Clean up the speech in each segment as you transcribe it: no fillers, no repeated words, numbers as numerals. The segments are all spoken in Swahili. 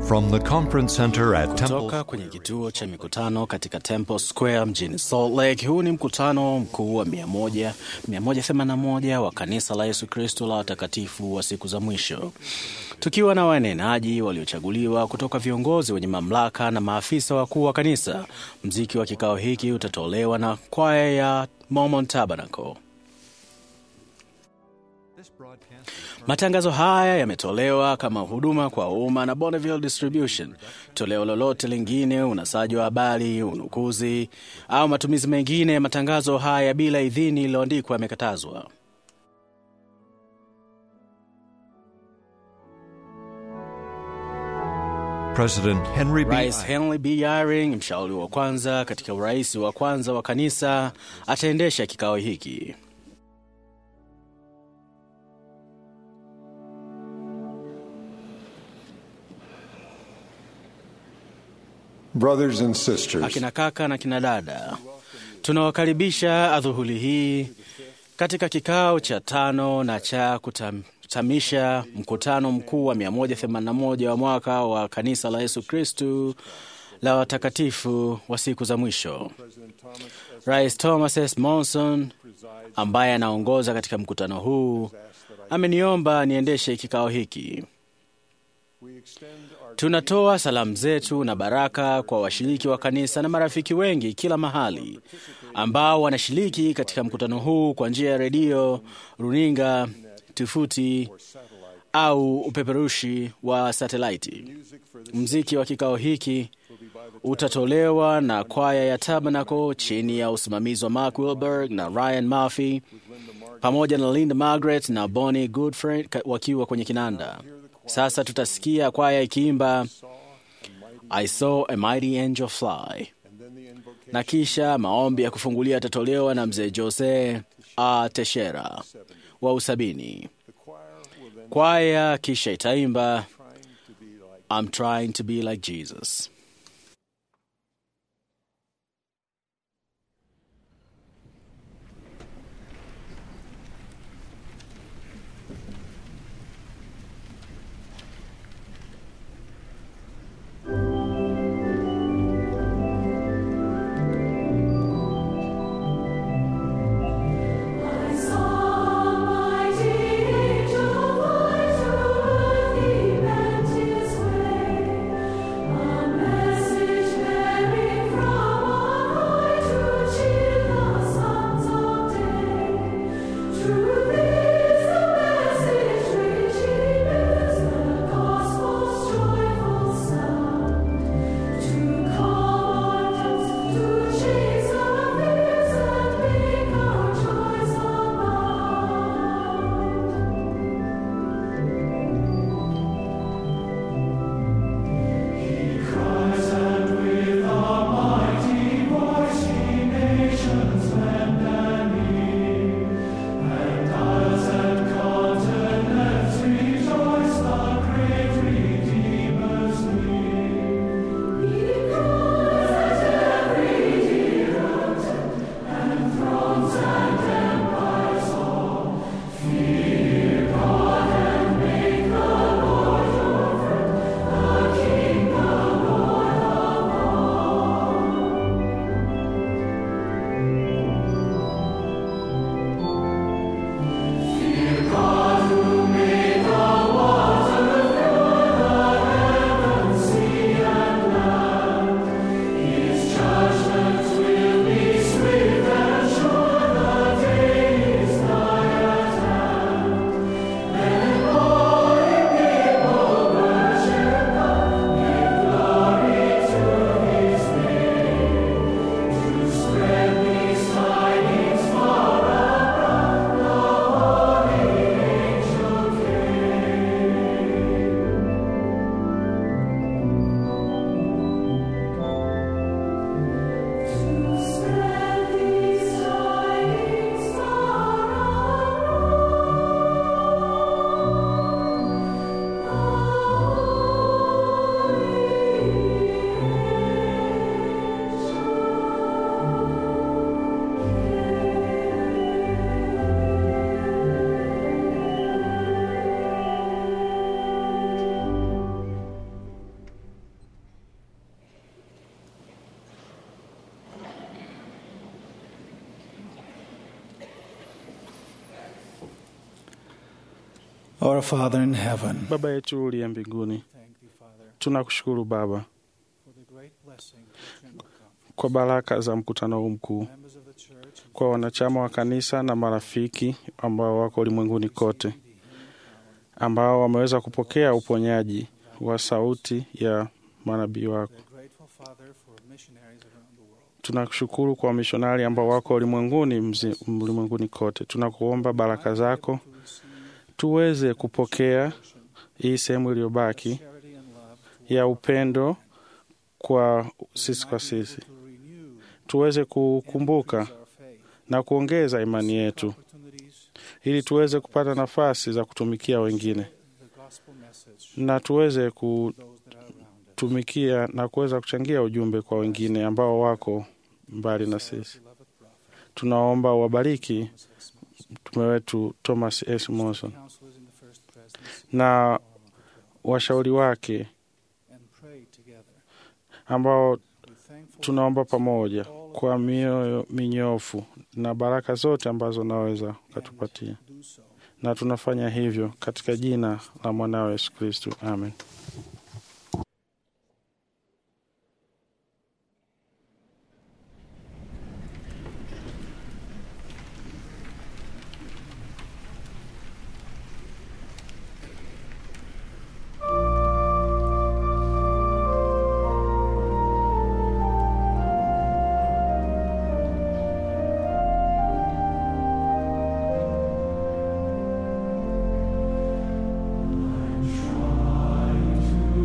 From the conference center at Kutoka kwenye kituo cha mikutano katika Temple Square mjini Salt Lake, huu ni mkutano mkuu wa 181 wa kanisa la Yesu Kristo la watakatifu wa siku za mwisho. Tukiwa na wanenaji waliochaguliwa kutoka viongozi wenye mamlaka na maafisa wakuu wa kanisa, mziki wa kikao hiki utatolewa na kwaya ya Mormon Tabernacle. Matangazo haya yametolewa kama huduma kwa umma na Bonneville Distribution. Toleo lolote lingine, unasaji wa habari, unukuzi au matumizi mengine ya matangazo haya bila idhini iliyoandikwa yamekatazwa. Rais Henry B. Eyring, mshauri wa kwanza katika urais wa kwanza wa kanisa, ataendesha kikao hiki. Brothers and sisters, akina kaka na kina dada, tunawakaribisha adhuhuri hii katika kikao cha 5 na cha kutamisha mkutano mkuu wa 181 wa mwaka wa kanisa la Yesu Kristo la watakatifu wa siku za mwisho. Rais Thomas S. Monson, ambaye anaongoza katika mkutano huu, ameniomba niendeshe kikao hiki. Tunatoa salamu zetu na baraka kwa washiriki wa kanisa na marafiki wengi kila mahali ambao wanashiriki katika mkutano huu kwa njia ya redio, runinga, tovuti au upeperushi wa satelaiti. Muziki wa kikao hiki utatolewa na kwaya ya Tabernacle chini ya usimamizi wa Mark Wilberg na Ryan Murphy, pamoja na Linda Margaret na Bonnie Goodfriend wakiwa kwenye kinanda. Sasa tutasikia kwaya ikiimba I Saw a Mighty Angel Fly, na kisha maombi ya kufungulia yatatolewa na mzee Jose A. Teixeira wa Usabini. Kwaya kisha itaimba I'm Trying to Be Like Jesus. Amen. Our Father in heaven, Baba yetu uliye mbinguni, tunakushukuru Baba kwa baraka za mkutano huu mkuu, kwa wanachama wa kanisa na marafiki ambao wako ulimwenguni kote, ambao wameweza kupokea uponyaji wa sauti ya manabii wako. Tunakushukuru kwa mishonari ambao wako ulimwenguni kote. Tunakuomba baraka zako tuweze kupokea hii sehemu iliyobaki ya upendo kwa sisi. Tuweze kukumbuka na kuongeza imani yetu ili tuweze kupata nafasi za kutumikia wengine, na tuweze kutumikia na kuweza kuchangia ujumbe kwa wengine ambao wako mbali na sisi. Tunaomba wabariki mtume wetu Thomas S. Monson na washauri wake ambao tunaomba pamoja kwa mioyo minyofu na baraka zote ambazo naweza kutupatia, na tunafanya hivyo katika jina la mwanawe Yesu Kristo. Amen. To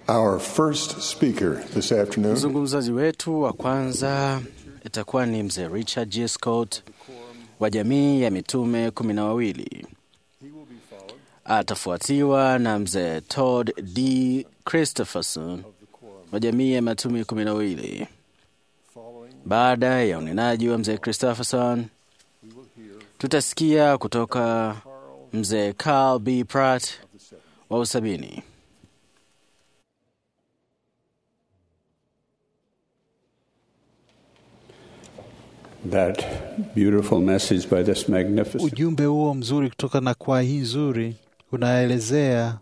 Our first speaker this afternoon Mzungumzaji wetu wa kwanza itakuwa ni mzee Richard G. Scott wa jamii ya mitume 12. Atafuatiwa na mzee Todd D. Christopherson wa jamii ya mitume 12. Baada ya unenaji wa mzee Christopherson, tutasikia kutoka mzee Carl B. Pratt wa Usabini. That beautiful message by this magnificent Ujumbe huo mzuri kutoka na kwaya hii nzuri unaelezea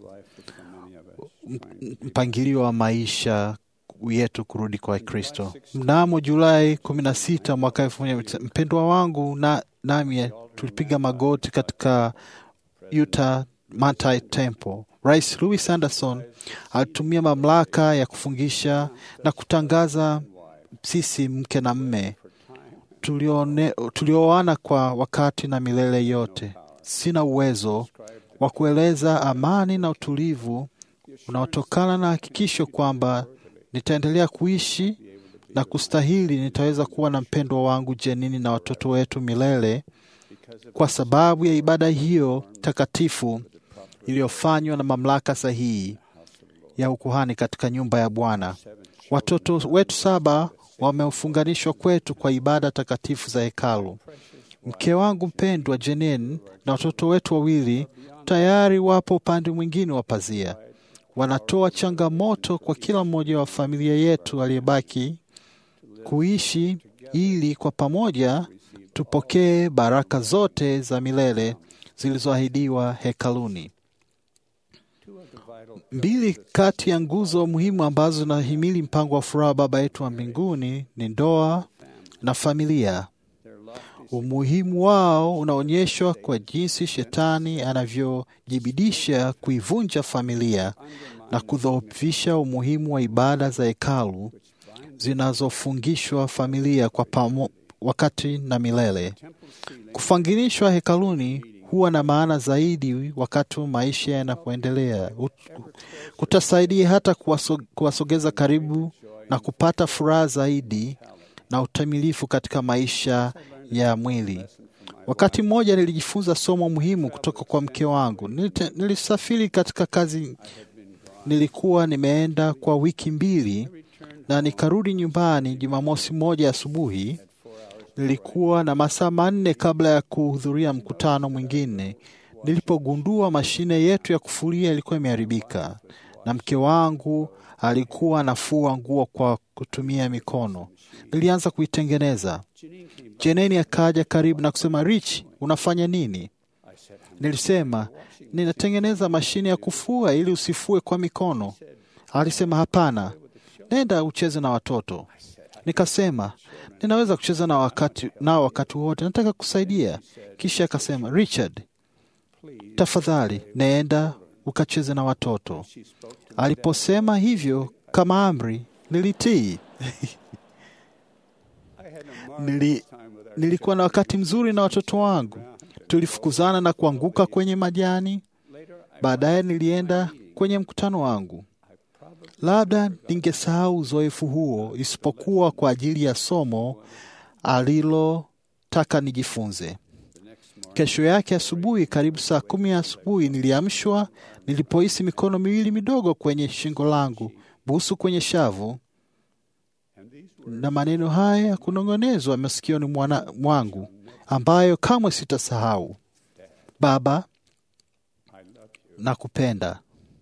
mpangilio wa maisha yetu kurudi kwa Kristo. Mnamo Julai 16 mwaka 1900, mpendwa wangu na nami tulipiga magoti katika Utah Manti Temple. Rais Louis Anderson alitumia mamlaka ya kufungisha na kutangaza sisi mke na mme tulioana kwa wakati na milele yote. Sina uwezo wa kueleza amani na utulivu unaotokana na hakikisho kwamba nitaendelea kuishi na kustahili nitaweza kuwa na mpendwa wangu Jenini na watoto wetu milele kwa sababu ya ibada hiyo takatifu iliyofanywa na mamlaka sahihi ya ukuhani katika nyumba ya Bwana. Watoto wetu 7 wamefunganishwa kwetu kwa ibada takatifu za hekalu. Mke wangu mpendwa Jenine na watoto wetu 2 tayari wapo upande mwingine wa pazia. Wanatoa changamoto kwa kila mmoja wa familia yetu aliyebaki kuishi ili kwa pamoja tupokee baraka zote za milele zilizoahidiwa hekaluni. 2 kati ya nguzo muhimu ambazo zinahimili mpango wa furaha Baba yetu wa mbinguni ni ndoa na familia. Umuhimu wao unaonyeshwa kwa jinsi shetani anavyojibidisha kuivunja familia na kudhoofisha umuhimu wa ibada za hekalu zinazofungishwa familia kwa wakati na milele. Kufunganishwa hekaluni huwa na maana zaidi wakati maisha yanapoendelea. Kutasaidia hata kuwasogeza karibu na kupata furaha zaidi na utamilifu katika maisha ya mwili. Wakati mmoja nilijifunza somo muhimu kutoka kwa mke wangu. Nilisafiri katika kazi. Nilikuwa nimeenda kwa wiki 2 na nikarudi nyumbani Jumamosi moja asubuhi. Nilikuwa na masaa 4 kabla ya kuhudhuria mkutano mwingine nilipogundua mashine yetu ya kufulia ilikuwa imeharibika na mke wangu alikuwa anafua nguo kwa kutumia mikono. Nilianza kuitengeneza. Jeneni akaja karibu na kusema, "Rich, unafanya nini?" Nilisema, "Ninatengeneza mashine ya kufua ili usifue kwa mikono." Alisema, "Hapana, nenda ucheze na watoto." Nikasema, "Ninaweza kucheza na wakati wote, nataka kusaidia." Kisha akasema, "Richard, tafadhali nenda ukacheze na watoto." Aliposema hivyo kama amri, nilitii. Nilikuwa na wakati mzuri na watoto wangu. Tulifukuzana na kuanguka kwenye majani. Baadaye nilienda kwenye mkutano wangu. Labda ningesahau uzoefu huo isipokuwa kwa ajili ya somo alilotaka nijifunze. Kesho yake asubuhi, karibu saa 10 asubuhi, niliamshwa nilipohisi mikono 2 midogo kwenye shingo langu, busu kwenye shavu, na maneno haya ya kunong'onezwa masikioni mwangu ambayo kamwe sitasahau: "Baba, nakupenda.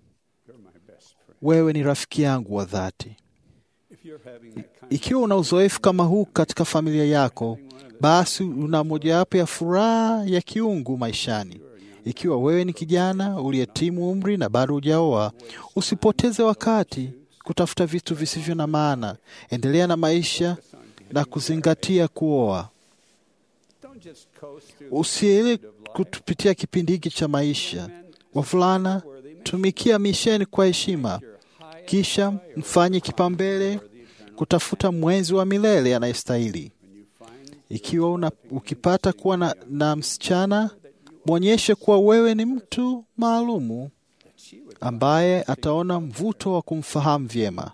Wewe ni rafiki yangu wa dhati." Ikiwa una uzoefu kama huu katika familia yako, basi una mojawapo ya furaha ya kiungu maishani. Ikiwa wewe ni kijana uliyetimu umri na bado hujaoa, usipoteze wakati kutafuta vitu visivyo na maana. Endelea na maisha na kuzingatia kuoa. Usiele kutupitia kipindi hiki cha maisha. Wavulana, tumikia misheni kwa heshima, kisha mfanye kipaumbele kutafuta mwenzi wa milele anayestahili. Ikiwa ukipata kuwa na msichana, mwonyeshe kuwa wewe ni mtu maalumu ambaye ataona mvuto wa kumfahamu vyema.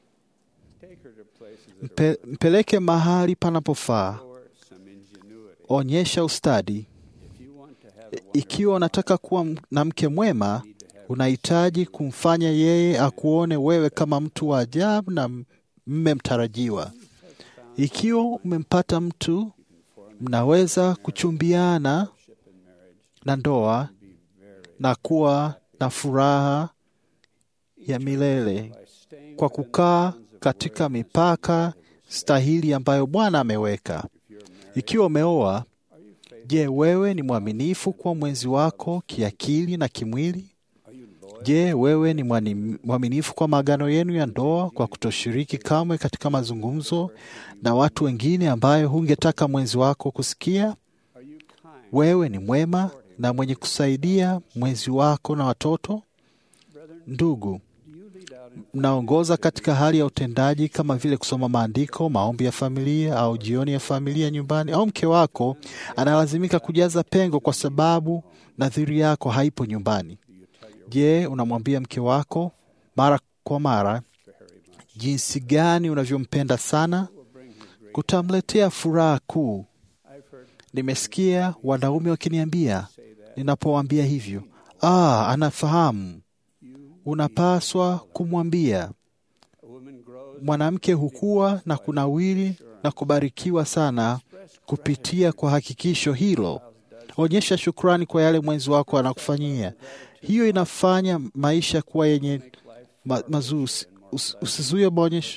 Mpeleke mahali panapofaa. Onyesha ustadi. Ikiwa unataka kuwa na mke mwema, unahitaji kumfanya yeye akuone wewe kama mtu wa ajabu na mme mtarajiwa. Ikiwa umempata mtu, mnaweza kuchumbiana na ndoa na kuwa na furaha ya milele kwa kukaa katika mipaka stahili ambayo Bwana ameweka. Ikiwa umeoa, je, wewe ni mwaminifu kwa mwenzi wako kiakili na kimwili? Je, wewe ni mwaminifu kwa maagano yenu ya ndoa kwa kutoshiriki kamwe katika mazungumzo na watu wengine ambayo hungetaka mwenzi wako kusikia? Wewe ni mwema na mwenye kusaidia mwenzi wako na watoto? Ndugu, mnaongoza katika hali ya utendaji kama vile kusoma maandiko, maombi ya familia au jioni ya familia nyumbani, au mke wako analazimika kujaza pengo kwa sababu nadhiri yako haipo nyumbani? Je, unamwambia mke wako mara kwa mara jinsi gani unavyompenda sana? Kutamletea furaha kuu. Nimesikia wanaume wakiniambia ninapowaambia hivyo, anafahamu. Unapaswa kumwambia. Mwanamke hukua na kunawiri na kubarikiwa sana kupitia kwa hakikisho hilo. Onyesha shukrani kwa yale mwenzi wako anakufanyia. Hiyo inafanya maisha kuwa yenye mazuri. Usizuie maonyesho.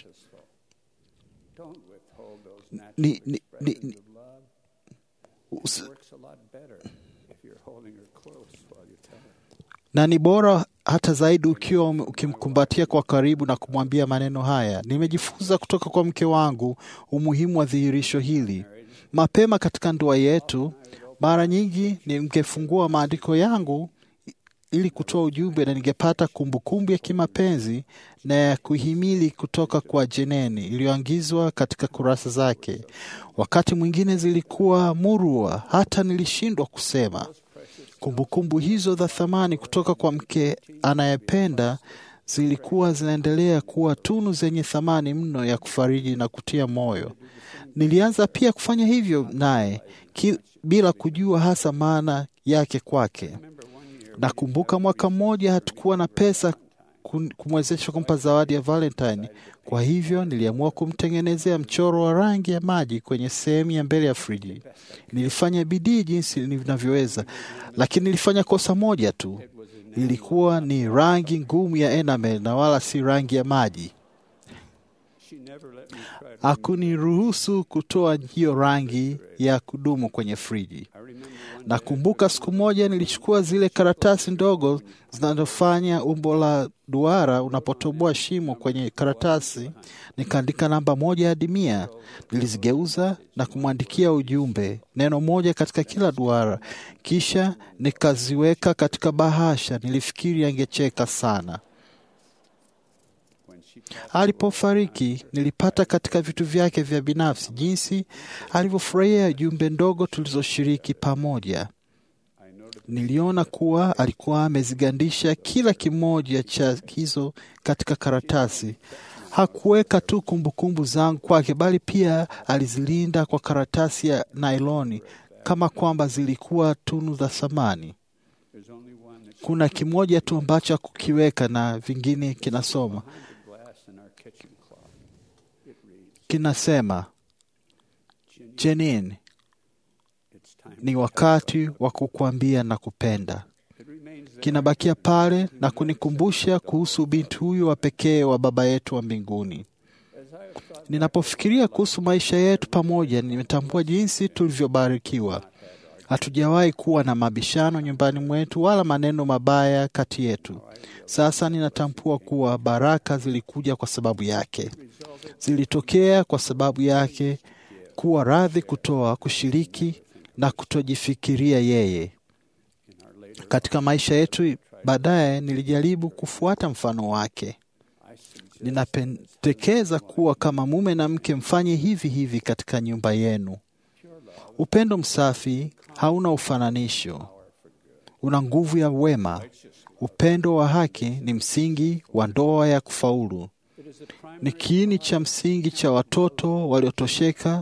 Na ni bora hata zaidi ukiwa ukimkumbatia kwa karibu na kumwambia maneno haya. Nimejifunza kutoka kwa mke wangu umuhimu wa dhihirisho hili. Mapema katika ndoa yetu, mara nyingi ningefungua maandiko yangu ili kutoa ujumbe na ningepata kumbukumbu ya kimapenzi na ya kuhimili kutoka kwa Jeneni iliyoangizwa katika kurasa zake. Wakati mwingine zilikuwa murua, hata nilishindwa kusema. Kumbukumbu hizo za thamani kutoka kwa mke anayependa zilikuwa zinaendelea kuwa tunu zenye thamani mno ya kufariji na kutia moyo. Nilianza pia kufanya hivyo naye bila kujua hasa maana yake kwake. Nakumbuka mwaka mmoja hatukuwa na pesa kumwezesha kumpa zawadi ya Valentine. Kwa hivyo niliamua kumtengenezea mchoro wa rangi ya maji kwenye sehemu ya mbele ya friji. Nilifanya bidii jinsi ninavyoweza, lakini nilifanya kosa moja tu. Ilikuwa ni rangi ngumu ya enamel na wala si rangi ya maji. Hakuniruhusu kutoa hiyo rangi ya kudumu kwenye friji. Nakumbuka siku moja nilichukua zile karatasi ndogo zinazofanya umbo la duara unapotoboa shimo kwenye karatasi, nikaandika namba 1 hadi 100. Nilizigeuza na kumwandikia ujumbe, neno moja katika kila duara. Kisha nikaziweka katika bahasha. Nilifikiri angecheka sana. Alipofariki, nilipata katika vitu vyake vya binafsi jinsi alivyofurahia jumbe ndogo tulizoshiriki pamoja. Niliona kuwa alikuwa amezigandisha kila kimoja cha hizo katika karatasi. Hakuweka tu kumbukumbu zangu kwake, bali pia alizilinda kwa karatasi ya nailoni kama kwamba zilikuwa tunu za thamani. Kuna kimoja tu ambacho hakukiweka na vingine kinasoma. Kinasema, Jenin, ni wakati wa kukuambia na kupenda. Kinabakia pale na kunikumbusha kuhusu binti huyu wa pekee wa Baba yetu wa mbinguni. Ninapofikiria kuhusu maisha yetu pamoja, nimetambua jinsi tulivyobarikiwa. Hatujawahi kuwa na mabishano nyumbani mwetu wala maneno mabaya kati yetu. Sasa ninatambua kuwa baraka zilikuja kwa sababu yake. Zilitokea kwa sababu yake, kuwa radhi kutoa, kushiriki na kutojifikiria yeye. Katika maisha yetu baadaye nilijaribu kufuata mfano wake. Ninapendekeza kuwa kama mume na mke mfanye hivi katika nyumba yenu. Upendo msafi hauna ufananisho. Una nguvu ya wema, Upendo wa haki ni msingi wa ndoa ya kufaulu. Ni kiini cha msingi cha watoto waliotosheka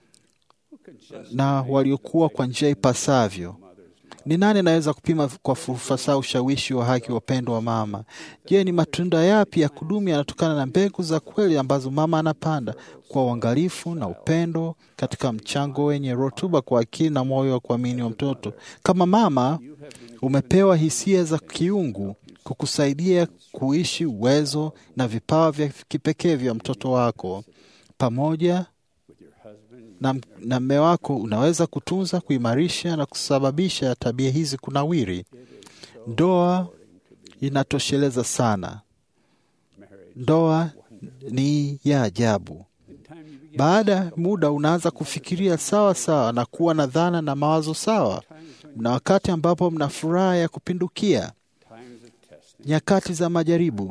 na waliokuwa kwa njia ipasavyo. Ni nani anaweza kupima kwa ufasaha ushawishi wa haki wa upendo wa mama? Je, ni matunda yapi ya kudumu yanatokana na mbegu za kweli ambazo mama anapanda kwa uangalifu na upendo katika mchango wenye rutuba kwa akili na moyo wa kuamini wa mtoto? Kama mama, umepewa hisia za kiungu kukusaidia kuishi uwezo na vipawa vya kipekee vya mtoto wako. Pamoja na mume wako unaweza kutunza, kuimarisha na kusababisha tabia hizi kunawiri. Ndoa inatosheleza sana. Ndoa ni ya ajabu. Baada ya muda unaanza kufikiria sawa sawa na kuwa na dhana na mawazo sawa. Mna wakati ambapo mna furaha ya kupindukia, nyakati za majaribu,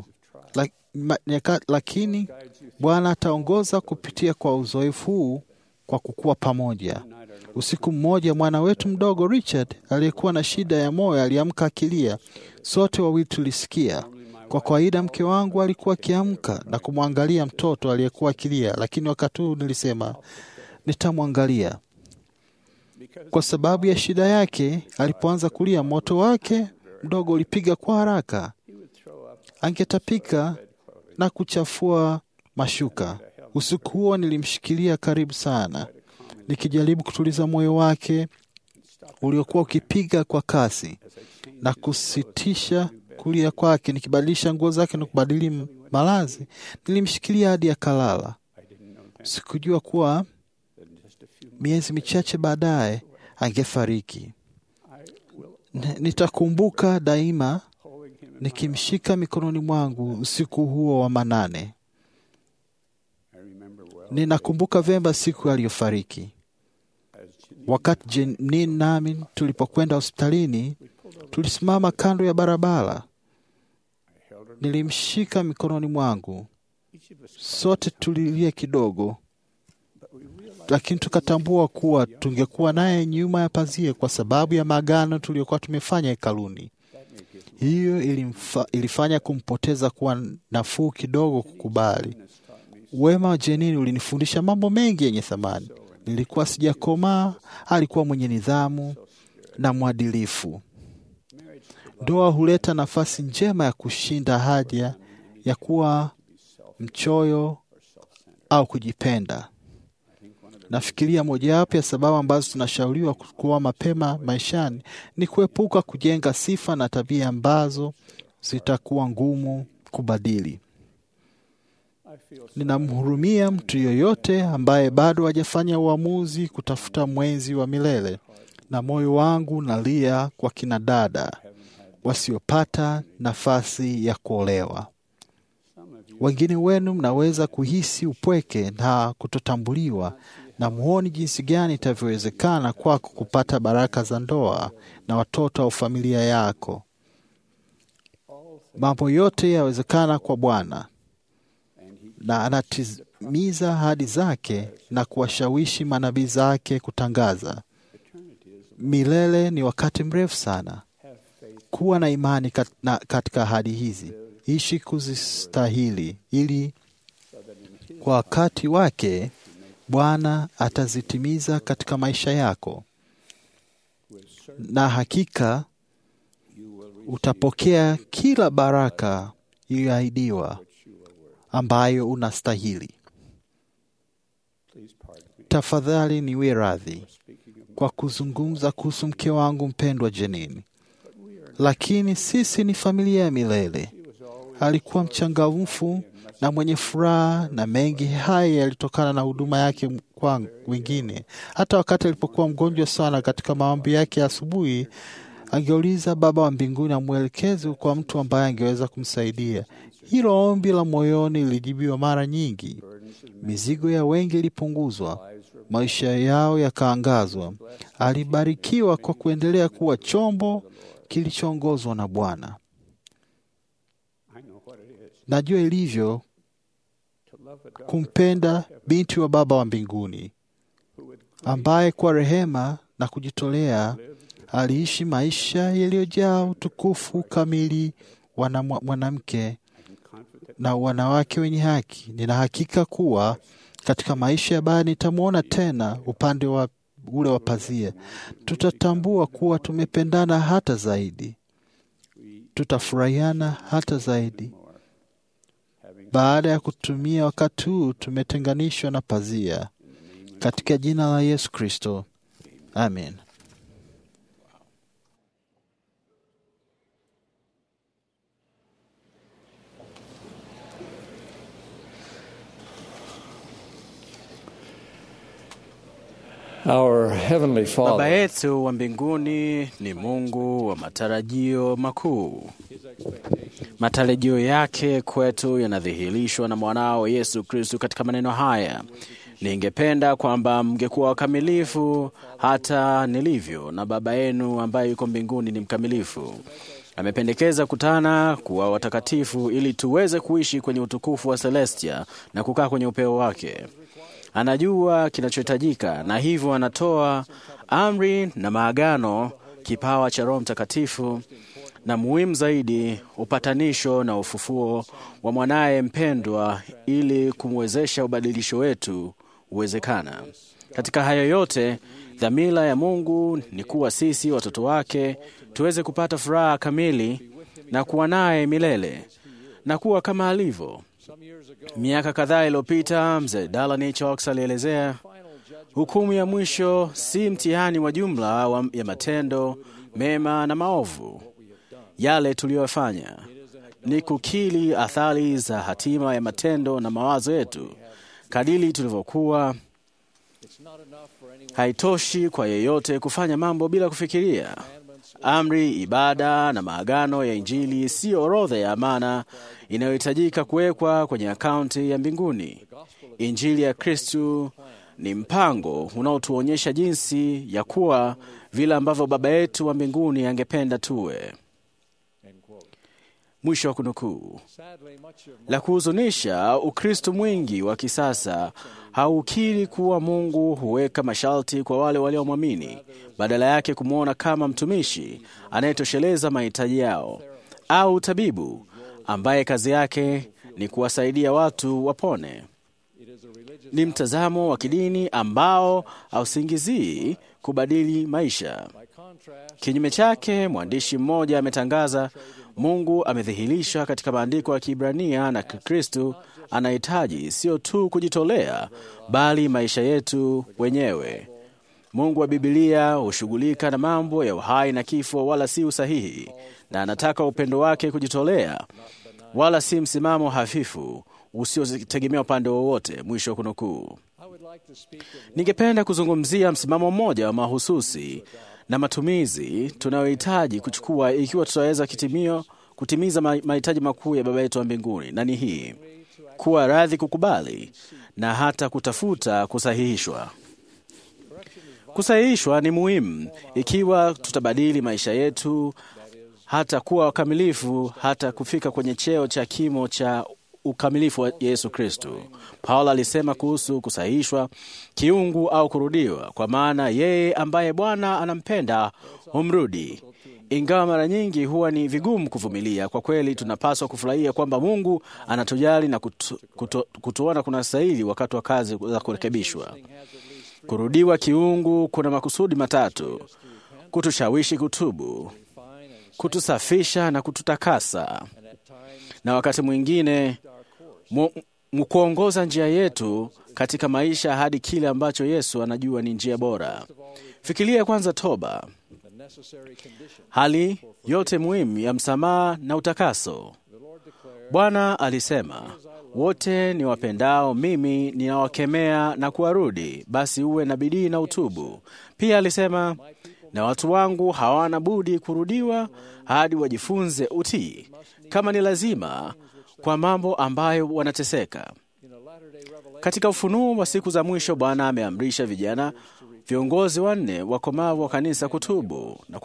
lakini Bwana ataongoza kupitia kwa uzoefu huu kwa kukua pamoja. Usiku mmoja, mwana wetu mdogo Richard aliyekuwa na shida ya moyo aliamka akilia. Sote wawili tulisikia. Kwa kawaida mke wangu alikuwa akiamka na kumwangalia mtoto aliyekuwa akilia, lakini wakati huu nilisema nitamwangalia. Kwa sababu ya shida yake, alipoanza kulia, moto wake mdogo ulipiga kwa haraka. Angetapika na kuchafua mashuka. Usiku huo nilimshikilia karibu sana, nikijaribu kutuliza moyo wake uliokuwa ukipiga kwa kasi na kusitisha kulia kwake. Nikibadilisha nguo zake na kubadili malazi, nilimshikilia hadi akalala. Sikujua kuwa miezi michache baadaye angefariki. Nitakumbuka daima nikimshika mikononi mwangu usiku huo wa manane. Ninakumbuka vema siku aliyofariki. Wakati Janine nami tulipokwenda hospitalini, tulisimama kando ya barabara. Nilimshika mikononi mwangu. Sote tulilia kidogo, lakini tukatambua kuwa tungekuwa naye nyuma ya pazia kwa sababu ya maagano tuliyokuwa tumefanya hekaluni. Hiyo ilifanya kumpoteza kuwa nafuu kidogo kukubali. Wema wa Janine ulinifundisha mambo mengi yenye thamani. Nilikuwa sijakomaa, alikuwa mwenye nidhamu na mwadilifu. Ndoa huleta nafasi njema ya kushinda haja ya kuwa mchoyo au kujipenda. Nafikiria mojawapo ya sababu ambazo tunashauriwa kuoa mapema maishani ni kuepuka kujenga sifa na tabia ambazo zitakuwa ngumu kubadili. Ninamhurumia mtu yoyote ambaye bado hajafanya uamuzi kutafuta mwenzi wa milele, na moyo wangu nalia kwa kina dada wasiopata nafasi ya kuolewa. Wengine wenu mnaweza kuhisi upweke na kutotambuliwa, na muone jinsi gani itavyowezekana kwako kupata baraka za ndoa na watoto au familia yako. Mambo yote yawezekana kwa Bwana, na anatimiza ahadi zake na kuwashawishi manabii zake kutangaza. Milele ni wakati mrefu sana. Kuwa na imani katika ahadi hizi, ishi kuzistahili, ili kwa wakati wake Bwana atazitimiza katika maisha yako, na hakika utapokea kila baraka iliyoahidiwa ambayo unastahili. Tafadhali niwe radhi kwa kuzungumza kuhusu mke wangu mpendwa Janine, lakini sisi ni familia ya milele. Alikuwa mchangamfu na mwenye furaha, na mengi haya yalitokana na huduma yake kwa wengine. Hata wakati alipokuwa mgonjwa sana, katika maombi yake ya asubuhi, angeuliza Baba wa mbinguni amwelekeze kwa mtu ambaye angeweza kumsaidia. Hilo ombi la moyoni lilijibiwa mara nyingi. Mizigo ya wengi ilipunguzwa, maisha yao yakaangazwa. Alibarikiwa kwa kuendelea kuwa chombo kilichoongozwa na Bwana. Najua ilivyo kumpenda binti wa Baba wa mbinguni, ambaye kwa rehema na kujitolea aliishi maisha yaliyojaa utukufu kamili wa mwanamke na wanawake wenye haki. Nina hakika kuwa katika maisha ya baadaye nitamwona tena upande wa ule wa pazia. Tutatambua kuwa tumependana hata zaidi, tutafurahiana hata zaidi. Baada ya kutumia wakati huu, tumetenganishwa na pazia. Katika jina la Yesu Kristo, amen. Our Heavenly Father, Baba yetu wa mbinguni ni Mungu wa matarajio makuu. Matarajio yake kwetu yanadhihirishwa na mwanao Yesu Kristo katika maneno haya: ningependa kwamba mngekuwa wakamilifu hata nilivyo, na Baba yenu ambaye yuko mbinguni ni mkamilifu. Amependekeza kutana kuwa watakatifu ili tuweze kuishi kwenye utukufu wa Celestia na kukaa kwenye upeo wake. Anajua kinachohitajika, na hivyo anatoa amri na maagano, kipawa cha Roho Mtakatifu, na muhimu zaidi, upatanisho na ufufuo wa mwanaye mpendwa, ili kumwezesha ubadilisho wetu uwezekana. Katika hayo yote, dhamira ya Mungu ni kuwa sisi watoto wake tuweze kupata furaha kamili na kuwa naye milele na kuwa kama alivyo. Miaka kadhaa iliyopita, mzee Delaney Chalks alielezea, hukumu ya mwisho si mtihani wa jumla ya matendo mema na maovu yale tuliyofanya, ni kukili athari za hatima ya matendo na mawazo yetu. Kadiri tulivyokuwa, haitoshi kwa yeyote kufanya mambo bila kufikiria. Amri, ibada na maagano ya Injili si orodha ya amana inayohitajika kuwekwa kwenye akaunti ya mbinguni. Injili ya Kristu ni mpango unaotuonyesha jinsi ya kuwa vile ambavyo Baba yetu wa mbinguni angependa tuwe. Mwisho wa kunukuu. La kuhuzunisha, Ukristo mwingi wa kisasa haukiri kuwa Mungu huweka masharti kwa wale waliomwamini, badala yake kumwona kama mtumishi anayetosheleza mahitaji yao, au tabibu ambaye kazi yake ni kuwasaidia watu wapone. Ni mtazamo wa kidini ambao hausingizii kubadili maisha. Kinyume chake, mwandishi mmoja ametangaza, Mungu amedhihirisha katika maandiko ya Kiebrania na Kristo anahitaji sio tu kujitolea, bali maisha yetu wenyewe. Mungu wa Biblia hushughulika na mambo ya uhai na kifo, wala si usahihi, na anataka upendo wake kujitolea, wala si msimamo hafifu usiotegemea upande wowote. Mwisho wa kunukuu. Ningependa kuzungumzia msimamo mmoja wa mahususi na matumizi tunayohitaji kuchukua ikiwa tutaweza kutimiza mahitaji makuu ya Baba yetu wa mbinguni, na ni hii: kuwa radhi kukubali na hata kutafuta kusahihishwa. Kusahihishwa ni muhimu ikiwa tutabadili maisha yetu hata kuwa wakamilifu, hata kufika kwenye cheo cha kimo cha ukamilifu wa Yesu Kristo. Paulo alisema kuhusu kusahihishwa, kiungu au kurudiwa, kwa maana yeye ambaye Bwana anampenda humrudi. Ingawa mara nyingi huwa ni vigumu kuvumilia, kwa kweli tunapaswa kufurahia kwamba Mungu anatujali na kutuona kuna stahili wakati wa kazi za kurekebishwa. Kurudiwa kiungu kuna makusudi matatu: kutushawishi kutubu, kutusafisha na kututakasa, na wakati mwingine kuongoza njia yetu katika maisha hadi kile ambacho Yesu anajua ni njia bora. Fikiria kwanza toba, hali yote muhimu ya msamaha na utakaso. Bwana alisema, wote ni wapendao mimi ninawakemea na kuwarudi, basi uwe na bidii na utubu. Pia alisema, na watu wangu hawana budi kurudiwa hadi wajifunze utii, kama ni lazima, kwa mambo ambayo wanateseka. Katika ufunuo wa siku za mwisho, Bwana ameamrisha vijana viongozi 4 wakomavu wa kanisa kutubu na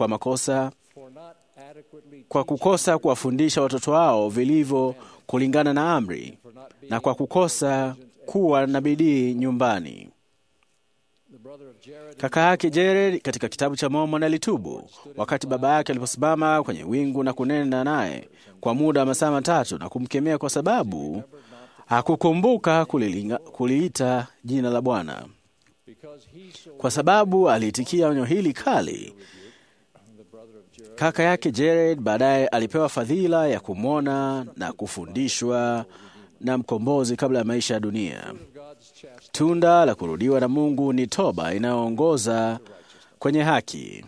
kwa kukosa kuwafundisha watoto wao vilivyo kulingana na amri, na kwa kukosa kuwa na bidii nyumbani. Kaka yake Jared katika kitabu cha Mormon alitubu wakati baba yake aliposimama kwenye wingu na kunena naye kwa muda wa masaa 3 na kumkemea kwa sababu hakukumbuka kuliita jina la Bwana. Kwa sababu aliitikia onyo hili kali, kaka yake Jared baadaye alipewa fadhila ya kumwona na kufundishwa na mkombozi kabla ya maisha ya dunia. Tunda la kurudiwa na Mungu ni toba inayoongoza kwenye haki.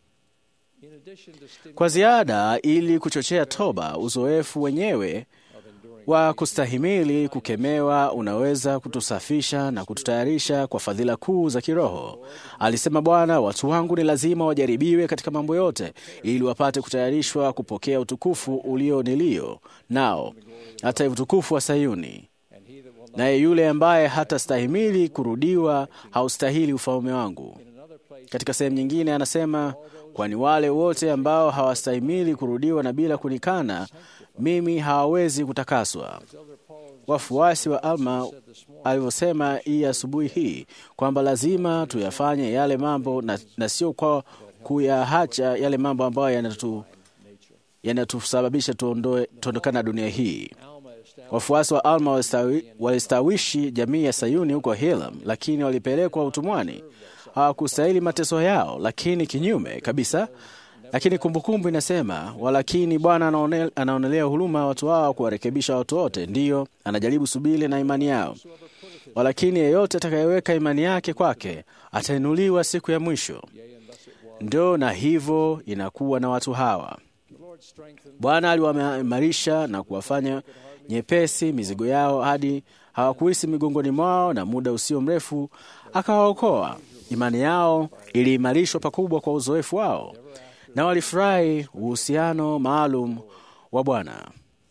Kwa ziada, ili kuchochea toba, uzoefu wenyewe wa kustahimili kukemewa unaweza kutusafisha na kututayarisha kwa fadhila kuu za kiroho. Alisema Bwana, watu wangu ni lazima wajaribiwe katika mambo yote ili wapate kutayarishwa kupokea utukufu ulionilio nao, hata utukufu wa Sayuni. Naye yule ambaye hatastahimili kurudiwa haustahili ufalme wangu. Katika sehemu nyingine anasema, kwani wale wote ambao hawastahimili kurudiwa na bila kunikana mimi hawawezi kutakaswa. Wafuasi wa Alma alivyosema hii asubuhi hii kwamba lazima tuyafanye yale mambo na sio kwa kuyaacha yale mambo ambayo yanatusababisha tuondokane na dunia hii. Wafuasi wa Alma walistawishi jamii ya Sayuni huko Hilam, lakini walipelekwa utumwani. Hawakustahili mateso yao, lakini kinyume kabisa. Lakini kumbukumbu inasema, walakini Bwana anaonelea huruma watu wao kuwarekebisha watu wote. Ndiyo, anajaribu subiri na imani yao. Walakini yeyote atakayeweka imani yake kwake atainuliwa siku ya mwisho. Ndio, na hivyo inakuwa na watu hawa. Bwana aliwaimarisha na kuwafanya nyepesi mizigo yao hadi hawakuhisi migongoni mwao, na muda usio mrefu akawaokoa. Imani yao iliimarishwa pakubwa kwa uzoefu wao, na walifurahi uhusiano maalum wa Bwana.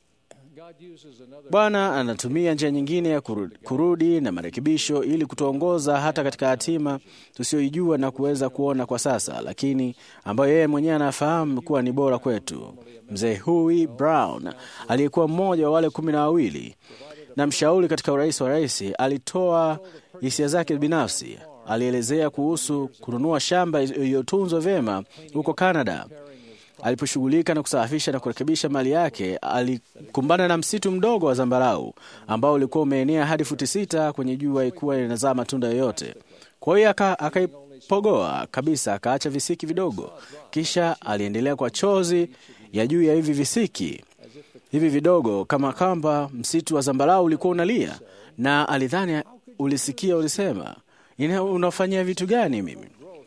Bwana anatumia njia nyingine ya kurudi na marekebisho ili kutuongoza hata katika hatima tusiyoijua na kuweza kuona kwa sasa, lakini ambayo yeye mwenyewe anafahamu kuwa ni bora kwetu. Mzee Huey Brown aliyekuwa mmoja wa wale 12 na mshauri katika urais wa rais, alitoa hisia zake binafsi. Alielezea kuhusu kununua shamba iliyotunzwa vyema huko Canada. Aliposhughulika na kusafisha na kurekebisha mali yake, alikumbana na msitu mdogo wa zambarau ambao ulikuwa umeenea hadi futi 6 kwenye jua, ikuwa inazaa matunda yoyote. Kwa hiyo akaipogoa kabisa, akaacha visiki vidogo. Kisha aliendelea kwa chozi ya juu ya hivi visiki hivi vidogo, kama kamba msitu wa zambarau ulikuwa unalia, na alidhani ulisikia ulisema, unafanyia vitu gani mimi?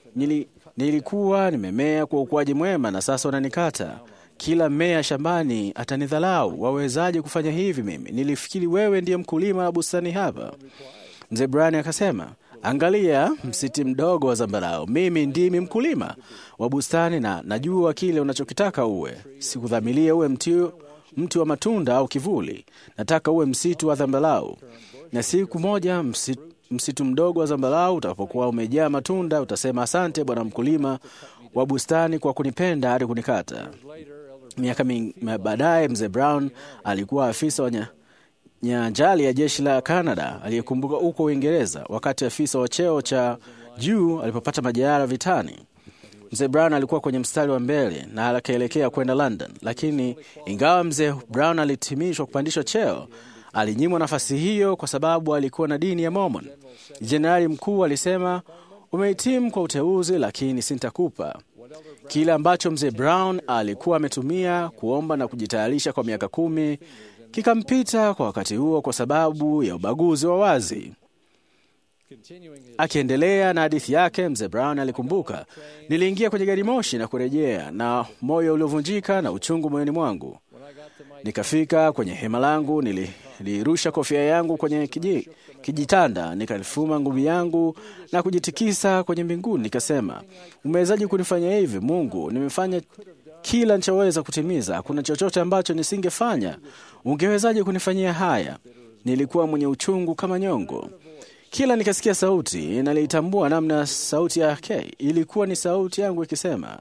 Nilikuwa nimemea kwa ukuaji mwema na sasa unanikata. Kila mmea shambani atanidhalau. Wawezaje kufanya hivi mimi? Nilifikiri wewe ndiye mkulima wa bustani hapa. Mzee Brown akasema, angalia msiti mdogo wa zambarau. Mimi ndimi mkulima wa bustani na najua kile unachokitaka uwe. Sikudhamilie uwe mti wa matunda au kivuli. Nataka uwe msitu wa zambarau. Na siku moja msitu mdogo wa zambarau utakapokuwa umejaa matunda, utasema, asante Bwana mkulima wa bustani kwa kunipenda hadi kunikata. Miaka baadaye, Mzee Brown alikuwa afisa wa nyanjali ya jeshi la Canada aliyekumbuka huko Uingereza wakati afisa wa cheo cha juu alipopata majeraha vitani. Mzee Brown alikuwa kwenye mstari wa mbele na akaelekea kwenda London, lakini ingawa Mzee Brown alitimishwa kupandishwa cheo, alinyimwa nafasi hiyo kwa sababu alikuwa na dini ya Mormon. Jenerali mkuu alisema, umehitimu kwa uteuzi, lakini sintakupa kile ambacho Mzee Brown alikuwa ametumia kuomba na kujitayarisha kwa miaka 10. Kikampita kwa wakati huo kwa sababu ya ubaguzi wa wazi. Akiendelea na hadithi yake, Mzee Brown alikumbuka, niliingia kwenye gari moshi na kurejea na moyo uliovunjika na uchungu moyoni mwangu. Nikafika kwenye hema langu, nilirusha kofia yangu kwenye kijitanda, nikalifuma ngumi yangu na kujitikisa kwenye mbinguni. Nikasema, umewezaje kunifanya hivi Mungu? Nimefanya kila nichoweza kutimiza. Hakuna chochote ambacho nisingefanya. Ungewezaje kunifanyia haya? Nilikuwa mwenye uchungu kama nyongo. Kila nikasikia sauti, naliitambua namna sauti yake ilikuwa ni sauti yangu ikisema,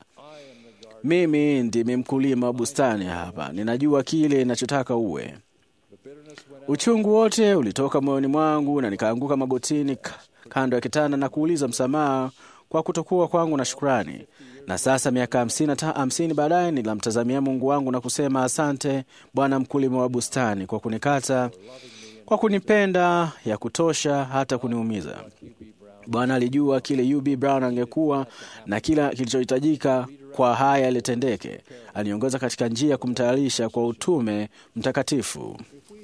mimi ndimi mkulima wa bustani hapa. Ninajua kile ninachotaka uwe. Uchungu wote ulitoka moyoni mwangu na nikaanguka magotini kando ya kitanda na kuuliza msamaha kwa kutokuwa kwangu na shukrani. Na sasa miaka 50 baadaye nilamtazamia Mungu wangu na kusema, asante Bwana mkulima wa bustani, kwa kunikata, kwa kunipenda ya kutosha hata kuniumiza. Bwana alijua kile UB Brown angekuwa na kila kilichohitajika kwa haya litendeke. Aliongoza katika njia ya kumtayarisha kwa utume mtakatifu.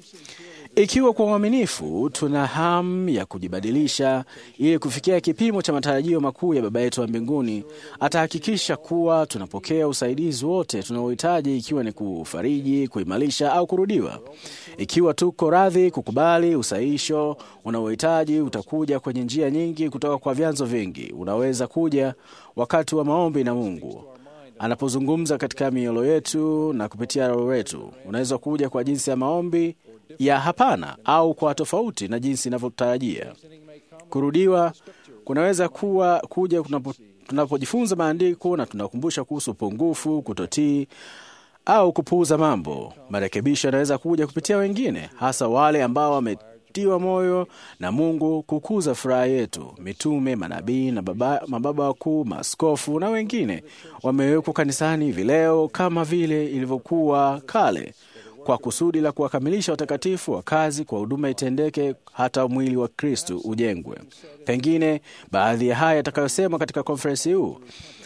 Ikiwa kwa uaminifu tuna hamu ya kujibadilisha ili kufikia kipimo cha matarajio makuu ya Baba yetu wa mbinguni, atahakikisha kuwa tunapokea usaidizi wote tunaohitaji, ikiwa ni kufariji, kuimarisha au kurudiwa. Ikiwa tuko radhi kukubali usahisho unaohitaji, utakuja kwenye njia nyingi kutoka kwa vyanzo vingi. Unaweza kuja wakati wa maombi na Mungu anapozungumza katika mioyo yetu na kupitia roho yetu. Unaweza kuja kwa jinsi ya maombi ya hapana au kwa tofauti na jinsi inavyotarajia. Kurudiwa kunaweza kuja tunapojifunza maandiko na tunakumbusha kuhusu upungufu, kutotii au kupuuza mambo. Marekebisho yanaweza kuja kupitia wengine, hasa wale ambao wametiwa moyo na Mungu kukuza furaha yetu. Mitume, manabii na mababa wakuu, maaskofu na wengine wamewekwa kanisani hivi leo kama vile ilivyokuwa kale, kwa kusudi la kuwakamilisha watakatifu wa kazi, kwa huduma itendeke, hata mwili wa Kristo ujengwe. Pengine baadhi ya haya yatakayosema katika konferensi huu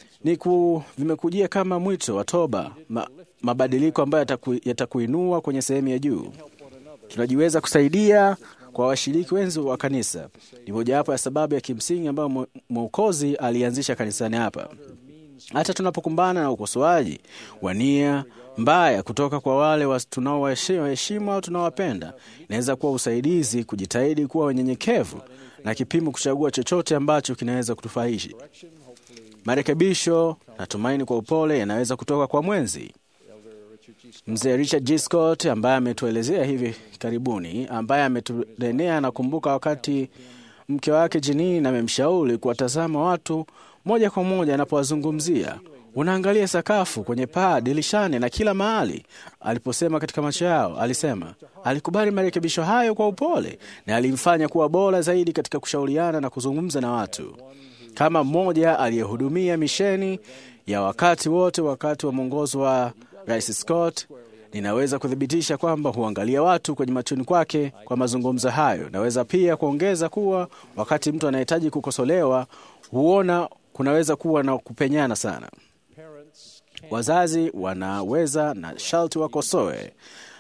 vimekujia kama mwito wa toba, mabadiliko ambayo yatakuinua kwenye sehemu ya juu. Tunajiweza kusaidia kwa washiriki wenzi wa kanisa. Ni mojawapo ya sababu ya kimsingi ambayo Mwokozi alianzisha kanisani hapa. Hata tunapokumbana na ukosoaji wa nia mbaya kutoka kwa wale tunaowaheshimu au tunawapenda, inaweza kuwa usaidizi kujitahidi kuwa wanyenyekevu na kipimo kuchagua chochote ambacho kinaweza kutufaisha. Marekebisho na tumaini kwa upole yanaweza kutoka kwa mwenzi. Mzee Richard G. Scott ambaye ametuelezea hivi karibuni, ambaye ametunenea, anakumbuka wakati mke wake Jenny amemshauri kuwatazama watu moja kwa moja anapowazungumzia. Unaangalia sakafu, kwenye paa, dirishani na kila mahali. Aliposema katika macho yao, alisema alikubali marekebisho hayo kwa upole na alimfanya kuwa bora zaidi katika kushauriana na kuzungumza na watu. Kama mmoja aliyehudumia misheni ya wakati wote wakati wa mwongozo wa Rais Scott, ninaweza kuthibitisha kwamba huangalia watu kwenye machoni kwake kwa mazungumzo hayo. Naweza pia kuongeza kuwa wakati mtu anahitaji kukosolewa, huona kunaweza kuwa na kupenyana sana. Wazazi wanaweza na sharti wakosoe,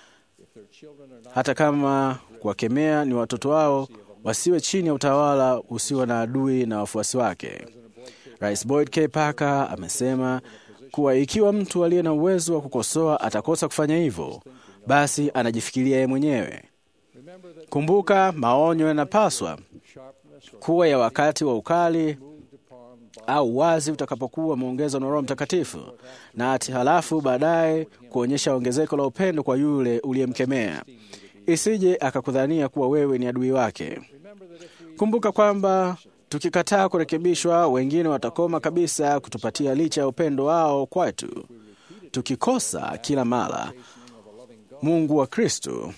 hata kama kuwakemea ni watoto wao, wasiwe chini ya utawala usio na adui na wafuasi wake. Rais Boyd K. Parker amesema kuwa ikiwa mtu aliye na uwezo wa kukosoa atakosa kufanya hivyo, basi anajifikiria yeye mwenyewe. Kumbuka, maonyo yanapaswa kuwa ya wakati wa ukali au wazi utakapokuwa umeongezwa na Roho Mtakatifu, na halafu baadaye kuonyesha ongezeko la upendo kwa yule uliyemkemea, isije akakudhania kuwa wewe ni adui wake. Kumbuka kwamba tukikataa kurekebishwa, wengine watakoma kabisa kutupatia licha ya upendo wao kwetu. Tukikosa kila mara Mungu wa Kristo,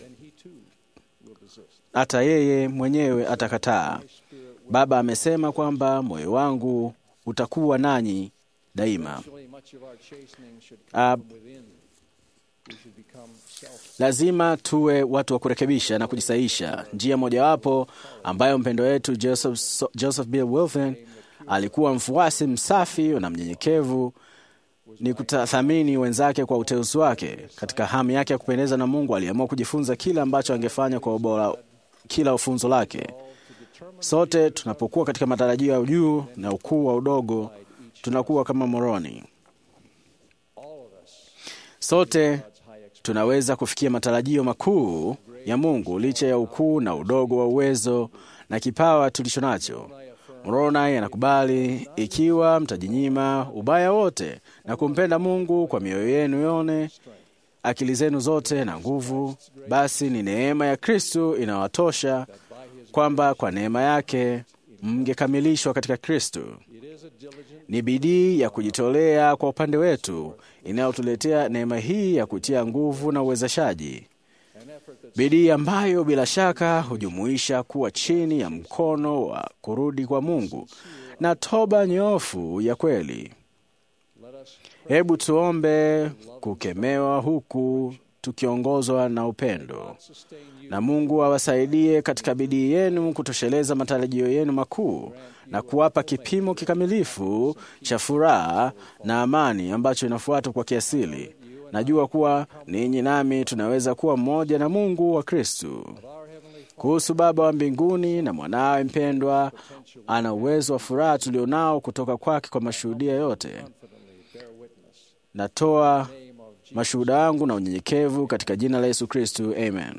hata yeye mwenyewe atakataa. Baba amesema kwamba moyo wangu utakuwa nanyi daima. Lazima tuwe watu wa kurekebisha na kujisaisha. Njia mojawapo ambayo mpendo wetu Joseph Bill Wilson alikuwa mfuasi msafi na mnyenyekevu ni kuthamini wenzake kwa uteuzi wake. Katika hamu yake ya kupendeza na Mungu, aliamua kujifunza kila ambacho angefanya kwa ubora kila ufunzo lake. Sote tunapokuwa katika matarajio ya juu na ukuu wa udogo, tunakuwa kama Moroni. Sote tunaweza kufikia matarajio makuu ya Mungu licha ya ukuu na udogo wa uwezo na kipawa tulicho nacho. Moroni anakubali ikiwa mtajinyima ubaya wote na kumpenda Mungu kwa mioyo yenu yote, akili zenu zote na nguvu, basi ni neema ya Kristo inawatosha, kwamba kwa neema yake mngekamilishwa katika Kristo. Ni bidii ya kujitolea kwa upande wetu inayotuletea neema hii ya kutia nguvu na uwezeshaji. bidii ambayo bila shaka hujumuisha kuwa chini ya mkono wa kurudi kwa Mungu na toba nyofu ya kweli. Hebu tuombe kukemewa huku tukiongozwa na upendo, na Mungu awasaidie katika bidii yenu kutosheleza matarajio yenu makuu na kuwapa kipimo kikamilifu cha furaha na amani ambacho inafuata kwa kiasili. Najua kuwa ninyi nami tunaweza kuwa mmoja na Mungu wa Kristo. Kuhusu Baba wa mbinguni na mwanawe mpendwa, ana uwezo wa furaha tulionao kutoka kwake kwa mashuhudia yote. Natoa mashuhuda wangu na unyenyekevu katika jina la Yesu Kristo. Amen.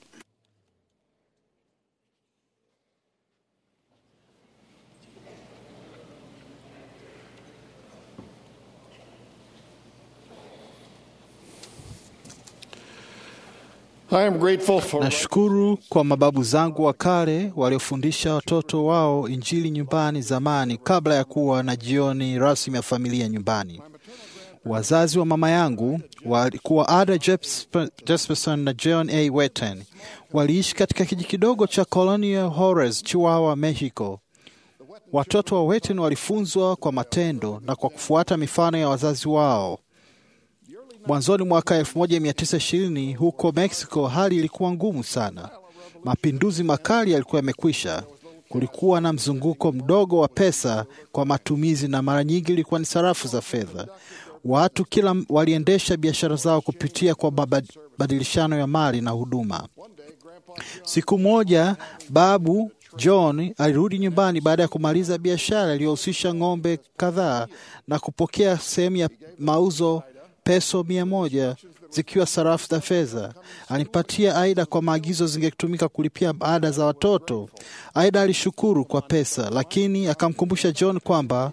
Nashukuru kwa mababu zangu wa kale waliofundisha watoto wao Injili nyumbani zamani kabla ya kuwa na jioni rasmi ya familia nyumbani. Wazazi wa mama yangu walikuwa Ada Jesperson na John A. Weten. Waliishi katika kijiji kidogo cha Colonial Juarez, Chihuahua, Mexico. Watoto wa Weten walifunzwa kwa matendo na kwa kufuata mifano ya wazazi wao. Mwanzoni mwaka 1920 huko Mexico hali ilikuwa ngumu sana. Mapinduzi makali yalikuwa yamekwisha. Kulikuwa na mzunguko mdogo wa pesa kwa matumizi na mara nyingi ilikuwa ni sarafu za fedha. Watu kila waliendesha biashara zao kupitia kwa mabadilishano ya mali na huduma. Siku moja babu John alirudi nyumbani baada ya kumaliza biashara iliyohusisha ng'ombe kadhaa na kupokea sehemu ya mauzo peso 100 zikiwa sarafu za fedha. Alipatia Aida kwa maagizo zingetumika kulipia ada za watoto. Aida alishukuru kwa pesa, lakini akamkumbusha John kwamba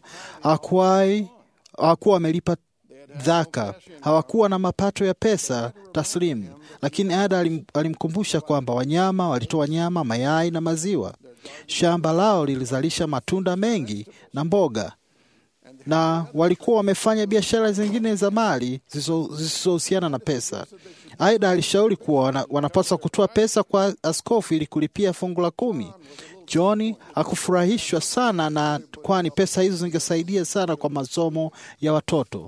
hawakuwa wamelipa dhaka, hawakuwa na mapato ya pesa taslimu. Lakini Aida alimkumbusha kwamba wanyama walitoa nyama, mayai na maziwa. Shamba lao lilizalisha matunda mengi na mboga, na walikuwa wamefanya biashara zingine za mali zisizohusiana na pesa. Aida alishauri kuwa wanapaswa kutoa pesa kwa askofu ili kulipia fungu la 10. John hakufurahishwa sana na kwani pesa hizo zingesaidia sana kwa masomo ya watoto.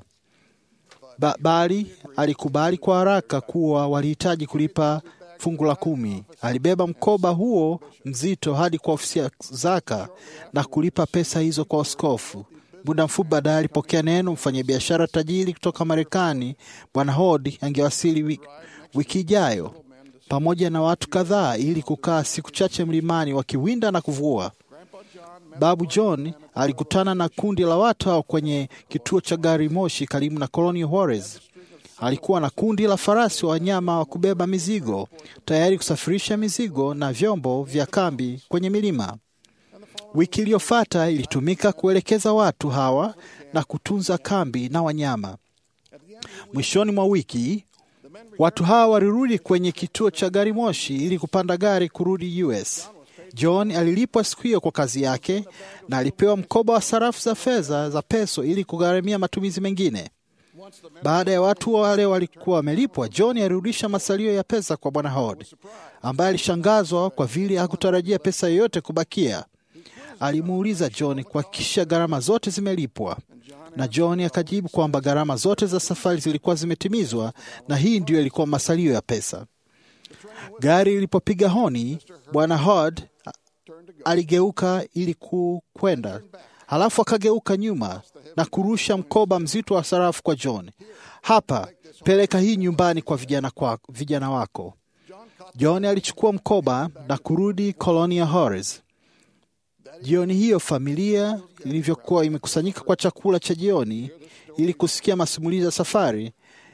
Bali alikubali kwa haraka kuwa walihitaji kulipa fungu la 10. Alibeba mkoba huo mzito hadi kwa ofisi ya zaka na kulipa pesa hizo kwa askofu. Muda mfupi baadaye alipokea neno mfanyabiashara tajiri kutoka Marekani, Bwana Hod, angewasili wiki ijayo pamoja na watu kadhaa ili kukaa siku chache mlimani wakiwinda na kuvua. Babu John alikutana na kundi la watu hao kwenye kituo cha gari moshi karibu na Colonial Juarez. Alikuwa na kundi la farasi wa wanyama wa kubeba mizigo, tayari kusafirisha mizigo na vyombo vya kambi kwenye milima. Wiki iliyofuata ilitumika kuelekeza watu hawa na kutunza kambi na wanyama. Mwishoni mwa wiki, watu hawa walirudi kwenye kituo cha gari moshi ili kupanda gari kurudi US. John alilipwa siku hiyo kwa kazi yake na alipewa mkoba wa sarafu za fedha za peso ili kugharamia matumizi mengine. Baada ya watu wale walikuwa wamelipwa, John alirudisha masalio ya pesa kwa Bwana Hod, ambaye alishangazwa kwa vile hakutarajia pesa yoyote kubakia. Alimuuliza John kuhakikisha gharama zote zimelipwa, na John akajibu kwamba gharama zote za safari zilikuwa zimetimizwa na hii ndio ilikuwa masalio ya pesa. Gari ilipopiga honi, Bwana Hod aligeuka ili kwenda, halafu akageuka nyuma na kurusha mkoba mzito wa sarafu kwa John. Hapa, peleka hii nyumbani kwa vijana wako. John alichukua mkoba na kurudi Colonial Juarez. Jioni hiyo familia ilivyokuwa imekusanyika kwa chakula cha jioni ili kusikia masimulizi ya safari,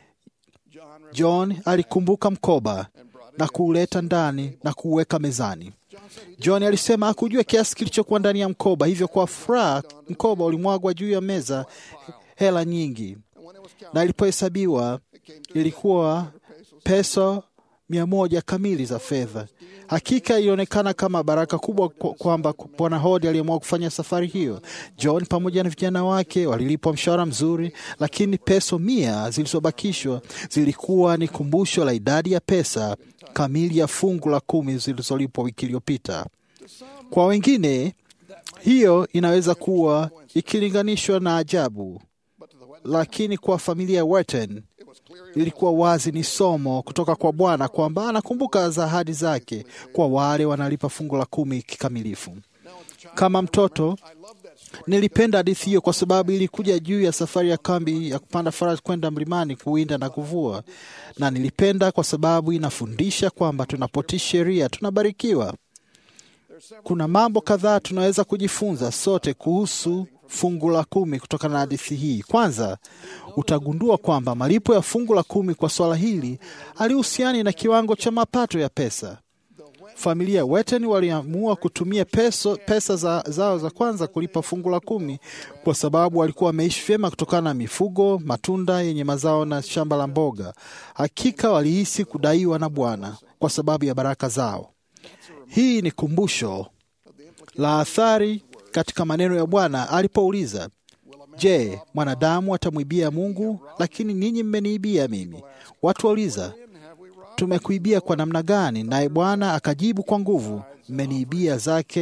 John alikumbuka mkoba na kuuleta ndani na kuuweka mezani. John alisema hakujua kiasi kilichokuwa ndani ya mkoba, hivyo kwa furaha mkoba ulimwagwa juu ya meza hela nyingi, na ilipohesabiwa ilikuwa peso 100 kamili za fedha. Hakika ilionekana kama baraka kubwa kwamba Bwana Hodi aliamua kufanya safari hiyo. John pamoja na vijana wake walilipwa mshahara mzuri, lakini peso 100 zilizobakishwa zilikuwa ni kumbusho la idadi ya pesa kamili ya fungu la 10 zilizolipwa wiki iliyopita. Kwa wengine hiyo inaweza kuwa ikilinganishwa na ajabu, lakini kwa familia ya Wheaton ilikuwa wazi ni somo kutoka kwa Bwana kwamba anakumbuka ahadi zake kwa wale wanalipa fungu la 10 kikamilifu. Kama mtoto nilipenda hadithi hiyo kwa sababu ilikuja juu ya safari ya kambi ya kupanda farasi kwenda mlimani kuwinda na kuvua, na nilipenda kwa sababu inafundisha kwamba tunapotii sheria tunabarikiwa. Kuna mambo kadhaa tunaweza kujifunza sote kuhusu fungu la 10 kutokana na hadithi hii. Kwanza, utagundua kwamba malipo ya fungu la 10 kwa swala hili halihusiani na kiwango cha mapato ya pesa. Familia ya Wheaton waliamua kutumia pesa zao za kwanza kulipa fungu la 10 kwa sababu walikuwa wameishi vyema kutokana na mifugo, matunda yenye mazao na shamba la mboga. Hakika walihisi kudaiwa na Bwana kwa sababu ya baraka zao. Hii ni kumbusho la athari katika maneno ya Bwana alipouliza, je, mwanadamu atamwibia Mungu? Lakini ninyi mmeniibia mimi. Watu wauliza, tumekuibia kwa namna gani? Naye Bwana akajibu kwa nguvu, mmeniibia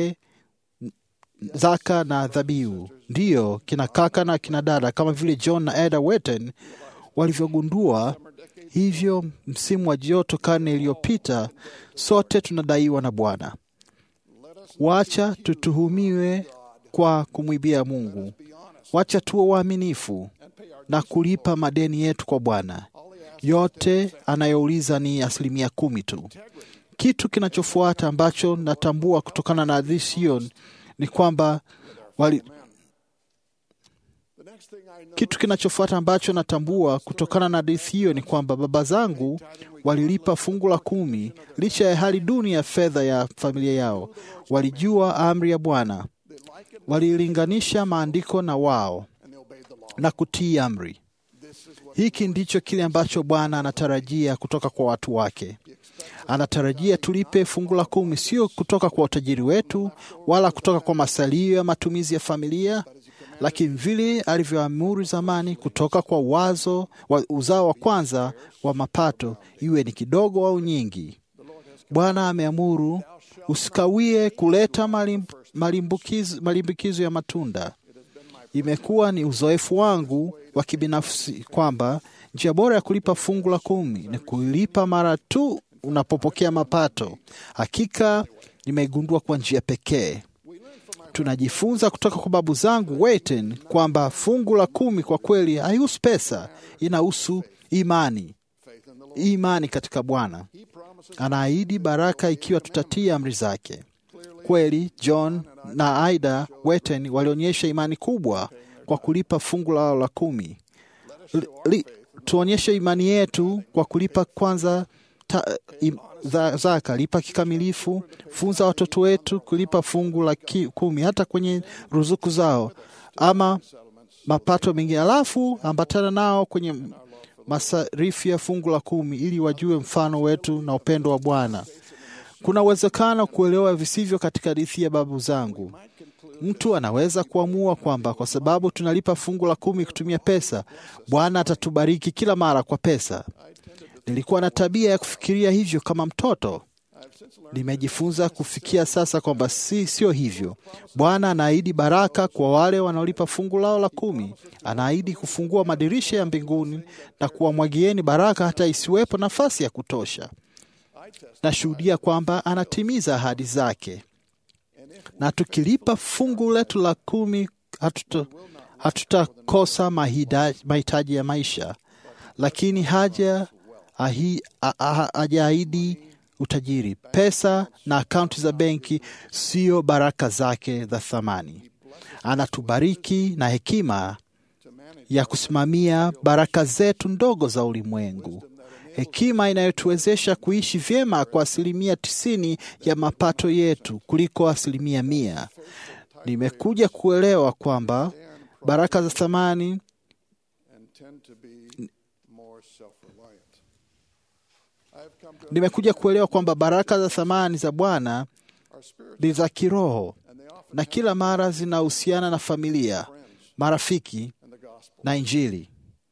zaka na dhabihu. Ndiyo, kina kaka na kina dada kama vile John na Ada Wheaton walivyogundua hivyo msimu wa joto karne iliyopita, sote tunadaiwa na Bwana. Wacha tutuhumiwe kwa kumwibia Mungu. Wacha tuwe waaminifu na kulipa madeni yetu kwa Bwana. Yote anayouliza ni 10% tu. Kitu kinachofuata ambacho natambua kutokana na hadithi hiyo ni kwamba baba zangu walilipa fungu la 10 licha ya hali duni ya fedha ya familia yao. Walijua amri ya Bwana, walilinganisha maandiko na wao na kutii amri. Hiki ndicho kile ambacho Bwana anatarajia kutoka kwa watu wake. Anatarajia tulipe fungu la 10, sio kutoka kwa utajiri wetu wala kutoka kwa masalio ya matumizi ya familia, lakini vile alivyoamuru zamani, kutoka kwa uzao wa kwanza wa mapato, iwe ni kidogo au nyingi. Bwana ameamuru usikawie kuleta malimbukizo ya matunda. Imekuwa ni uzoefu wangu wa kibinafsi kwamba njia bora ya kulipa fungu la 10 ni kulipa mara tu unapopokea mapato. Hakika nimeigundua kwa njia pekee. Tunajifunza kutoka kwa babu zangu Wheaton kwamba fungu la 10 kwa kweli haihusu pesa, inahusu imani katika Bwana. Anaahidi baraka ikiwa tutatii amri zake. Kweli John na Ada Wheaton walionyesha imani kubwa kwa kulipa fungu lao la 10. Tuonyeshe imani yetu kwa kulipa kwanza zaka, lipa kikamilifu. Funza watoto wetu kulipa fungu la 10 hata kwenye ruzuku zao ama mapato mengine, alafu ambatana nao kwenye masarifu ya fungu la 10 ili wajue mfano wetu na upendo wa Bwana. Kuna uwezekano kuelewa visivyo katika hadithi ya babu zangu. Mtu anaweza kuamua kwamba kwa sababu tunalipa fungu la 10 kutumia pesa, Bwana atatubariki kila mara kwa pesa. Nilikuwa na tabia ya kufikiria hivyo kama mtoto. Nimejifunza kufikia sasa kwamba sio hivyo. Bwana anaahidi baraka kwa wale wanaolipa fungu lao la 10. Anaahidi kufungua madirisha ya mbinguni na kuwamwagieni baraka hata isiwepo nafasi ya kutosha. Nashuhudia kwamba anatimiza ahadi zake. Na tukilipa fungu letu la 10 hatutakosa mahitaji ya maisha. Lakini hajaahidi utajiri. Pesa na akaunti za benki sio baraka zake za thamani. Anatubariki na hekima ya kusimamia baraka zetu ndogo za ulimwengu. Hekima inayotuwezesha kuishi vyema kwa 90% ya mapato yetu kuliko 100%. Nimekuja kuelewa kwamba baraka za thamani Nimekuja kuelewa kwamba baraka za thamani za Bwana ni za kiroho na kila mara zinahusiana na familia, marafiki na Injili.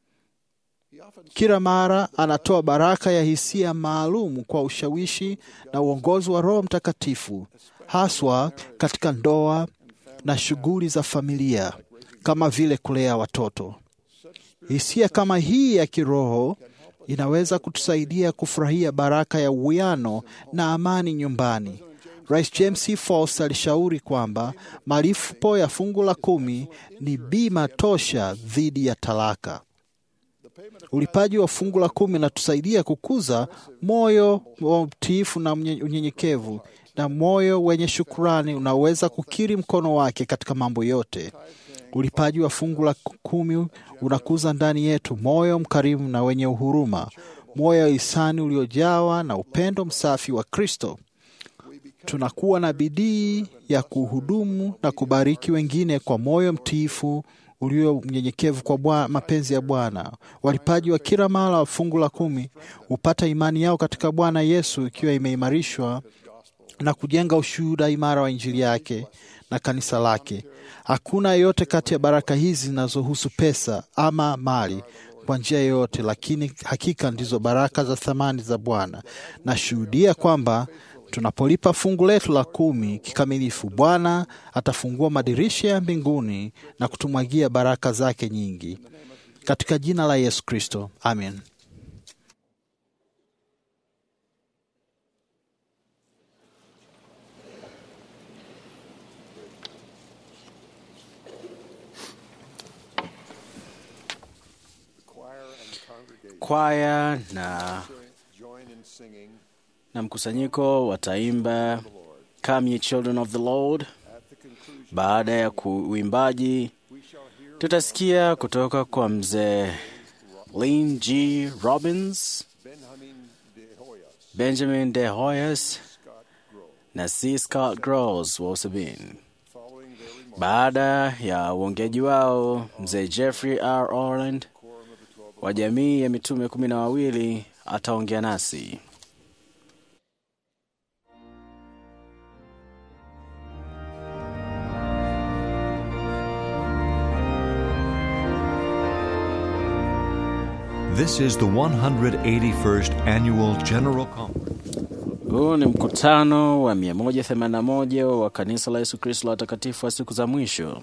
Kila mara anatoa baraka ya hisia maalum kwa ushawishi na uongozi wa Roho Mtakatifu, haswa katika ndoa na shughuli za familia kama vile kulea watoto. Hisia kama hii ya kiroho inaweza kutusaidia kufurahia baraka ya uwiano na amani nyumbani. Rais James C. Faust alishauri kwamba malipo ya fungu la 10 ni bima tosha dhidi ya talaka. Ulipaji wa fungu la 10 unatusaidia kukuza moyo wa utiifu na unyenyekevu na moyo wenye shukrani unaweza kukiri mkono wake katika mambo yote. Ulipaji wa fungu la 10 unakuza ndani yetu moyo mkarimu na wenye uhuruma, moyo wa hisani uliojawa na upendo msafi wa Kristo. Tunakuwa na bidii ya kuhudumu na kubariki wengine kwa moyo mtiifu ulio mnyenyekevu kwa mapenzi ya Bwana. Walipaji wa kila mara wa fungu la 10 hupata imani yao katika Bwana Yesu ikiwa imeimarishwa na kujenga ushuhuda imara wa Injili yake na kanisa lake. Hakuna yote kati ya baraka hizi zinazohusu pesa ama mali kwa njia yoyote, lakini hakika ndizo baraka za thamani za Bwana. Nashuhudia kwamba tunapolipa fungu letu la 10 kikamilifu, Bwana atafungua madirisha ya mbinguni na kutumwagia baraka zake nyingi. Katika jina la Yesu Kristo, amen. Kwaya na mkusanyiko wataimba Come Ye Children of the Lord. Baada ya uimbaji tutasikia kutoka kwa mzee Lynn G. Robbins, Benjamin De Hoyas na C. Scott Gross wa Sabine. Baada ya uongeaji wao, mzee Jeffrey R. Orland wa jamii ya mitume 12 ataongea nasi. This is the 181st Annual General Conference. Huu ni mkutano wa 181 wa Kanisa la Yesu Kristo la Watakatifu wa siku za mwisho.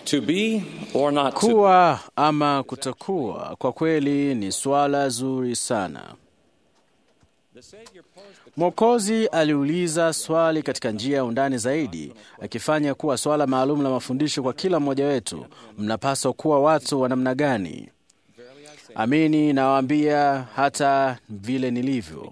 To be or not to be. Kuwa ama kutokuwa, kwa kweli ni swala zuri sana. Mwokozi aliuliza swali katika njia ya undani zaidi, akifanya kuwa swala maalum la mafundisho kwa kila mmoja wetu: mnapaswa kuwa watu wa namna gani? Amini nawaambia, hata vile nilivyo.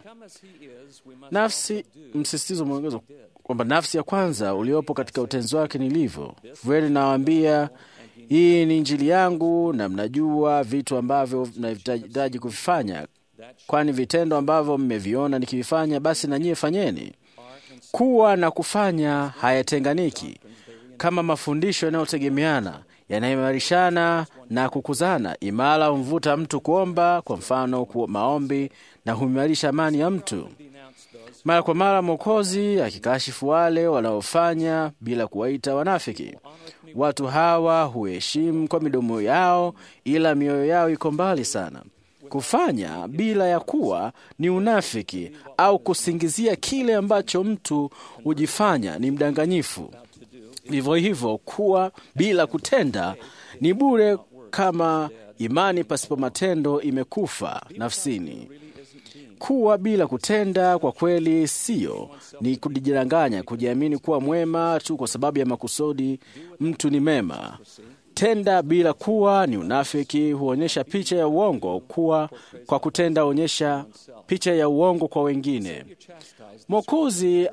Msisitizo mwongozo kwamba nafsi ya kwanza uliopo katika utenzi wake nilivyo. Kweli nawaambia, hii ni Injili yangu, na mnajua vitu ambavyo mnahitaji kuvifanya, kwani vitendo ambavyo mmeviona nikivifanya, basi na nyie fanyeni. Kuwa na kufanya hayatenganiki, kama mafundisho yanayotegemeana, yanaimarishana na kukuzana. Imara humvuta mtu kuomba, kwa mfano maombi, na huimarisha amani ya mtu. Mara kwa mara Mwokozi akikashifu wale wanaofanya bila kuwaita wanafiki. Watu hawa huheshimu kwa midomo yao, ila mioyo yao iko mbali sana. Kufanya bila ya kuwa ni unafiki, au kusingizia kile ambacho mtu hujifanya ni mdanganyifu. Vivyo hivyo, kuwa bila kutenda ni bure, kama imani pasipo matendo imekufa nafsini. Kuwa bila kutenda kwa kweli ni kujidanganya, kujiamini kuwa mwema tu kwa sababu ya makusudi mtu ni mema. Tenda bila kuwa ni unafiki, huonyesha picha ya uongo. Kuwa kwa kutenda huonyesha picha ya uongo kwa wengine. Mwokozi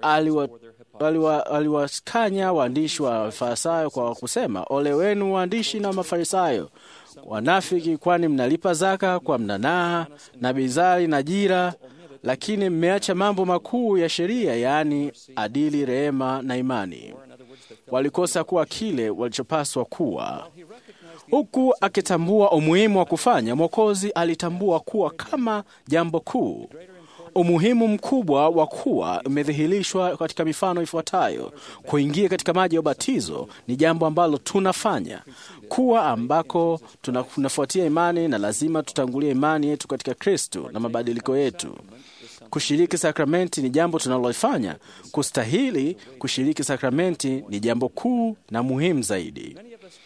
aliwakanya waandishi wa Farisayo kwa kusema, ole wenu waandishi na Mafarisayo, wanafiki, kwani mnalipa zaka kwa mnanaha na bizari na jira, lakini mmeacha mambo makuu ya sheria, yaani adili, rehema na imani. Walikosa kuwa kile walichopaswa kuwa. Huku akitambua umuhimu wa kufanya, Mwokozi alitambua kuwa kama jambo kuu. Umuhimu mkubwa wa kuwa umedhihirishwa katika mifano ifuatayo. Kuingia katika maji ya ubatizo ni jambo ambalo tunafanya. Kuwa ambako tunafuatia imani, na lazima tutangulie imani yetu katika Kristo na mabadiliko yetu. Kushiriki sakramenti ni jambo tunalofanya. Kustahili kushiriki sakramenti ni jambo kuu na muhimu zaidi.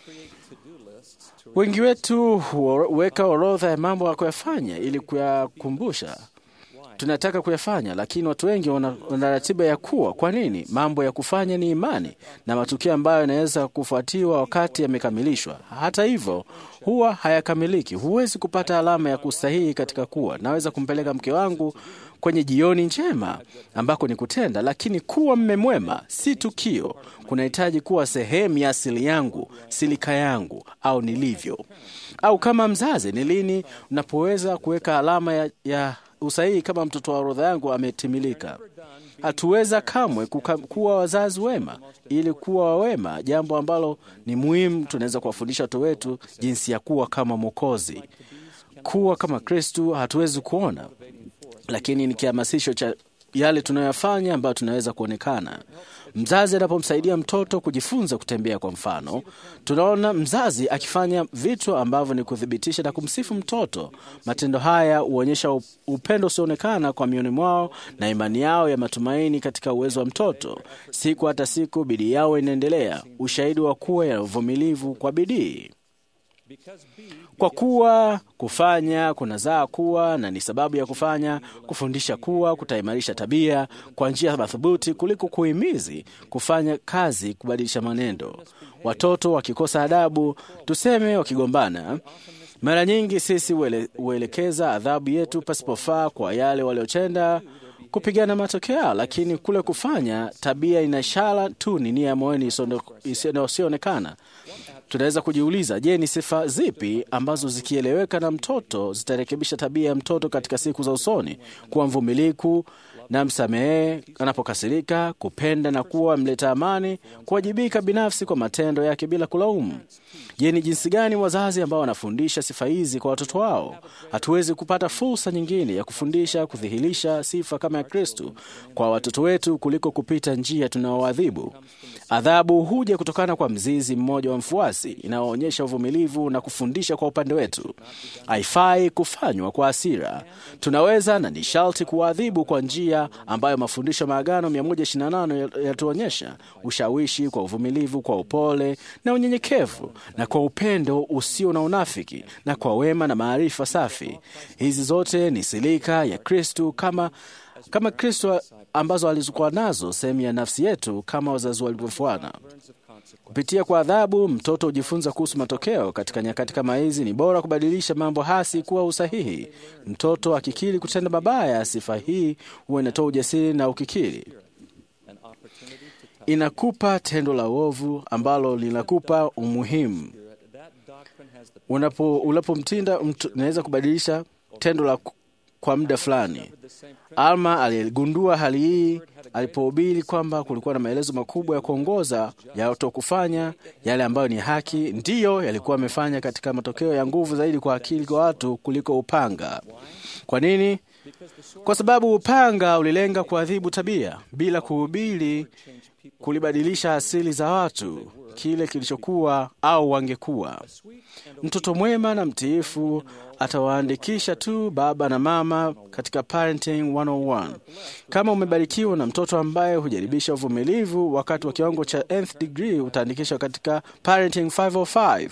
Wengi wetu huweka orodha ya mambo ya kuyafanya ili kuyakumbusha tunataka kuyafanya, lakini watu wengi wana ratiba ya kuwa. Kwa nini? Mambo ya kufanya ni imani na matukio ambayo yanaweza kufuatiwa wakati yamekamilishwa. Hata hivyo, huwa hayakamiliki. Huwezi kupata alama ya kustahihi katika kuwa. Naweza kumpeleka mke wangu kwenye jioni njema ambako ni kutenda, lakini kuwa mme mwema si tukio. Kunahitaji kuwa sehemu ya asili yangu, silika yangu, au nilivyo. Au kama mzazi, ni lini unapoweza kuweka alama ya usahihi kama mtoto wa orodha yangu ametimilika? Hatuweza kamwe kuwa wazazi wema ili kuwa wema, jambo ambalo ni muhimu. Tunaweza kuwafundisha watoto wetu jinsi ya kuwa kama Mwokozi. Kuwa kama Kristo hatuwezi kuona, lakini ni kihamasisho cha yale tunayoyafanya ambayo tunaweza kuonekana. Mzazi anapomsaidia mtoto kujifunza kutembea, kwa mfano, tunaona mzazi akifanya vitu ambavyo ni kuthibitisha na kumsifu mtoto. Matendo haya huonyesha upendo usioonekana kwa mioni mwao na imani yao ya matumaini katika uwezo wa mtoto. Siku hata siku bidii yao inaendelea, ushahidi wa kuwa ya uvumilivu kwa bidii. Kwa kuwa kufanya kunazaa kuwa, na ni sababu ya kufanya. Kufundisha kuwa kutaimarisha tabia kwa njia madhubuti kuliko kuhimizi kufanya kazi kubadilisha manendo. Watoto wakikosa adabu, tuseme wakigombana, mara nyingi sisi huelekeza adhabu yetu pasipofaa kwa yale waliotenda kupigana matokeo, lakini kule kufanya tabia ina ishara tu ni nia moyoni isiyoonekana. Tunaweza kujiuliza, je, ni sifa zipi ambazo zikieleweka na mtoto zitarekebisha tabia ya mtoto katika siku za usoni? Kuwa mvumilivu na msamehe anapokasirika, kupenda na kuwa mleta amani, kuwajibika binafsi kwa matendo yake bila kulaumu. Je, ni jinsi gani wazazi ambao wanafundisha sifa hizi kwa watoto wao? Hatuwezi kupata fursa nyingine ya kufundisha kudhihirisha sifa kama ya Kristo kwa watoto wetu kuliko kupita njia tunaoadhibu. Adhabu huja kutokana kwa mzizi mmoja wa mfuasi, inaoonyesha uvumilivu na kufundisha kwa upande wetu. Haifai kufanywa kwa hasira. Tunaweza na ni sharti kuadhibu kwa njia njia ambayo mafundisho ya Maagano 128 yatuonyesha: ushawishi kwa uvumilivu, kwa upole na unyenyekevu, na kwa upendo usio na unafiki, na kwa wema na maarifa safi. Hizi zote ni silika ya Kristo, kama Kristo ambazo alizokuwa nazo sehemu ya nafsi yetu kama wazazi walivyofuana. Kupitia kwa adhabu, mtoto hujifunza kuhusu matokeo. Katika nyakati kama hizi, ni bora kubadilisha mambo hasi kuwa usahihi. Mtoto akikiri kutenda mabaya, sifa hii huwa inatoa ujasiri na ukikiri. Inakupa tendo la uovu ambalo linakupa umuhimu. Unapomtinda unaweza kubadilisha tendo la kwa muda fulani. Alma aligundua hali hii alipohubiri kwamba kulikuwa na maelezo makubwa ya kuongoza ya watu kufanya yale ambayo ni haki. Ndiyo yalikuwa amefanya katika matokeo ya nguvu zaidi kwa akili kwa watu kuliko upanga. Kwa nini? Kwa sababu upanga ulilenga kuadhibu tabia, bila kuhubiri kulibadilisha asili za watu kile kilichokuwa au wangekuwa. Mtoto mwema na mtiifu atawaandikisha tu baba na mama katika Parenting 101. Kama umebarikiwa na mtoto ambaye hujaribisha uvumilivu wakati wa kiwango cha nth degree, utaandikishwa katika Parenting 505.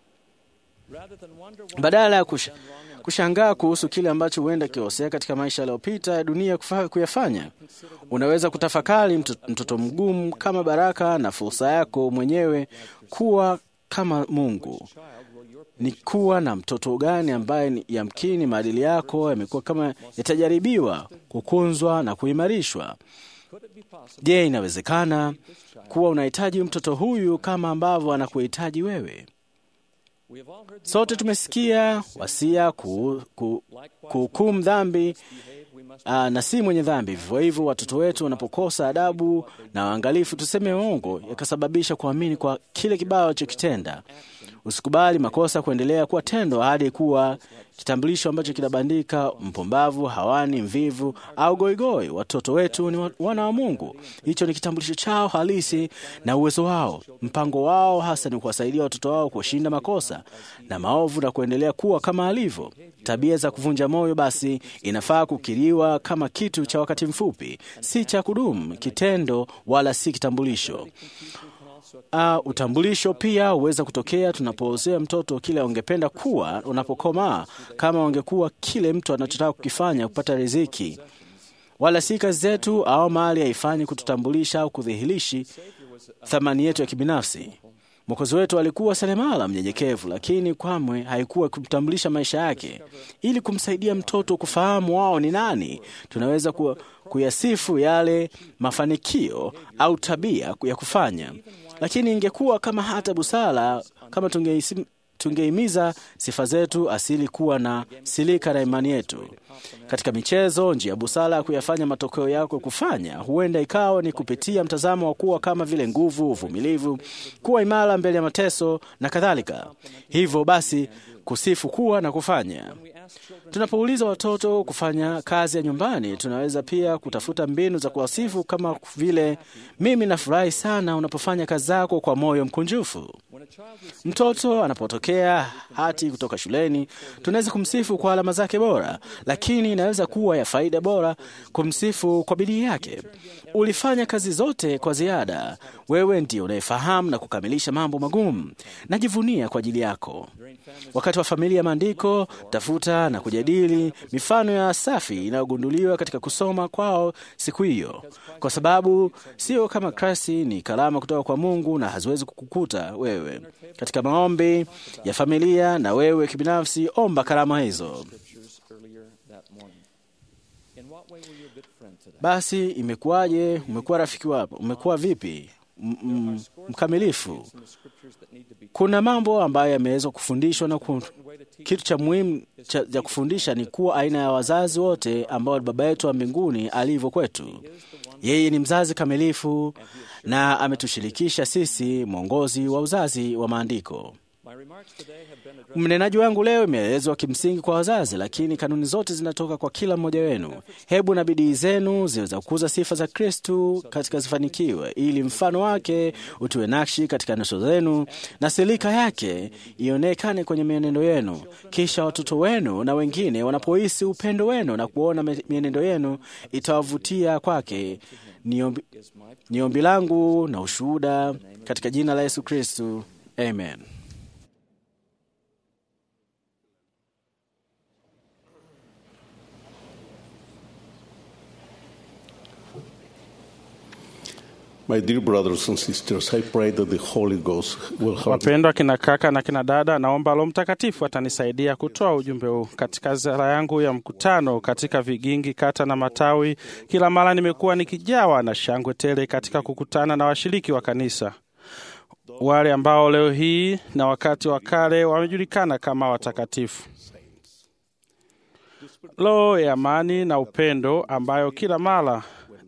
Badala ya kushangaa kuhusu kile ambacho huenda kiosea katika maisha yaliyopita ya dunia kuyafanya, unaweza kutafakari mtoto mgumu kama baraka na fursa yako mwenyewe kuwa kama Mungu. Ni kuwa na mtoto gani ambaye yamkini maadili yako yamekuwa kama yatajaribiwa, kukunzwa na kuimarishwa. Je, inawezekana kuwa unahitaji mtoto huyu kama ambavyo anakuhitaji wewe? Sote tumesikia wasia kuhukumu dhambi na si mwenye dhambi. Vivyo hivyo, watoto wetu wanapokosa adabu na waangalifu, tuseme uongo, yakasababisha kuamini kwa kile kibaya walichokitenda. Usikubali makosa kuendelea kuwa tendo hadi kuwa kitambulisho ambacho kinabandika mpumbavu, hawani, mvivu au goigoi. Watoto wetu ni wana wa Mungu. Hicho ni kitambulisho chao halisi na uwezo wao. Mpango wao hasa ni kuwasaidia watoto wao kushinda makosa na maovu na kuendelea kuwa kama alivyo. Tabia za kuvunja moyo basi inafaa kukiriwa kama kitu cha wakati mfupi, si cha kudumu, kitendo wala si kitambulisho. Utambulisho pia huweza kutokea tunapoozea mtoto kile ungependa kuwa unapokomaa, kama ungekuwa kile mtu anachotaka kukifanya kupata riziki, wala si kazi zetu au mali haifanyi kututambulisha au kudhihirishi thamani yetu ya kibinafsi. Mwokozi wetu alikuwa seremala mnyenyekevu, lakini kamwe haikuwa kumtambulisha maisha yake. Ili kumsaidia mtoto kufahamu wao ni nani, tunaweza kuyasifu yale mafanikio au tabia ya kufanya. Lakini ingekuwa kama hata busara kama tungehimiza sifa zetu asili kuwa na silika na imani yetu. Katika michezo, njia busara ya kuyafanya matokeo yako kufanya huenda ikawa ni kupitia mtazamo wa kuwa kama vile nguvu, uvumilivu, kuwa imara mbele ya mateso na kadhalika. Hivyo basi kusifu kuwa na kufanya. Tunapouliza watoto kufanya kazi ya nyumbani, tunaweza pia kutafuta mbinu za kuwasifu kama vile, mimi nafurahi sana unapofanya kazi zako kwa moyo mkunjufu. Mtoto anapotokea hati kutoka shuleni, tunaweza kumsifu kwa alama zake bora, lakini inaweza kuwa ya faida bora kumsifu kwa bidii yake. Ulifanya kazi zote kwa ziada. Wewe ndiye unayefahamu na kukamilisha mambo magumu. Najivunia kwa ajili yako. Wakati wa familia ya maandiko, tafuta na kujadili mifano ya safi inayogunduliwa katika kusoma kwao siku hiyo, kwa sababu sio kama Kristo ni karama kutoka kwa Mungu na haziwezi kukukuta wewe. Katika maombi ya familia na wewe kibinafsi, omba karama hizo. Basi imekuwaje? Umekuwa rafiki wapo? Umekuwa vipi mkamilifu? Kuna mambo ambayo yameweza kufundishwa na kitu cha muhimu cha kufundisha ni kuwa aina ya wazazi wote ambao Baba yetu wa mbinguni alivyo kwetu. Yeye ni mzazi kamilifu na ametushirikisha sisi mwongozi wa uzazi wa maandiko. Mnenaji wangu leo imeelezwa kimsingi kwa wazazi, lakini kanuni zote zinatoka kwa kila mmoja wenu. Hebu na bidii zenu ziweza kukuza sifa za Kristu katika zifanikiwe, ili mfano wake utiwe nakshi katika nyuso zenu na silika yake ionekane kwenye mienendo yenu. Kisha watoto wenu na wengine wanapohisi upendo wenu na kuona mienendo yenu itawavutia kwake. Ni ombi langu na ushuhuda katika jina la Yesu Kristu. Amen. My dear brothers and sisters, I pray that the Holy Ghost will help. Wapendwa kina kaka na kina dada, naomba Roho Mtakatifu atanisaidia kutoa ujumbe huu katika ziara yangu ya mkutano katika vigingi, kata na matawi. Kila mara nimekuwa nikijawa na shangwe tele katika kukutana na washiriki wa kanisa, wale ambao leo hii na wakati wa kale wamejulikana kama watakatifu. Roho ya amani na upendo ambayo kila mara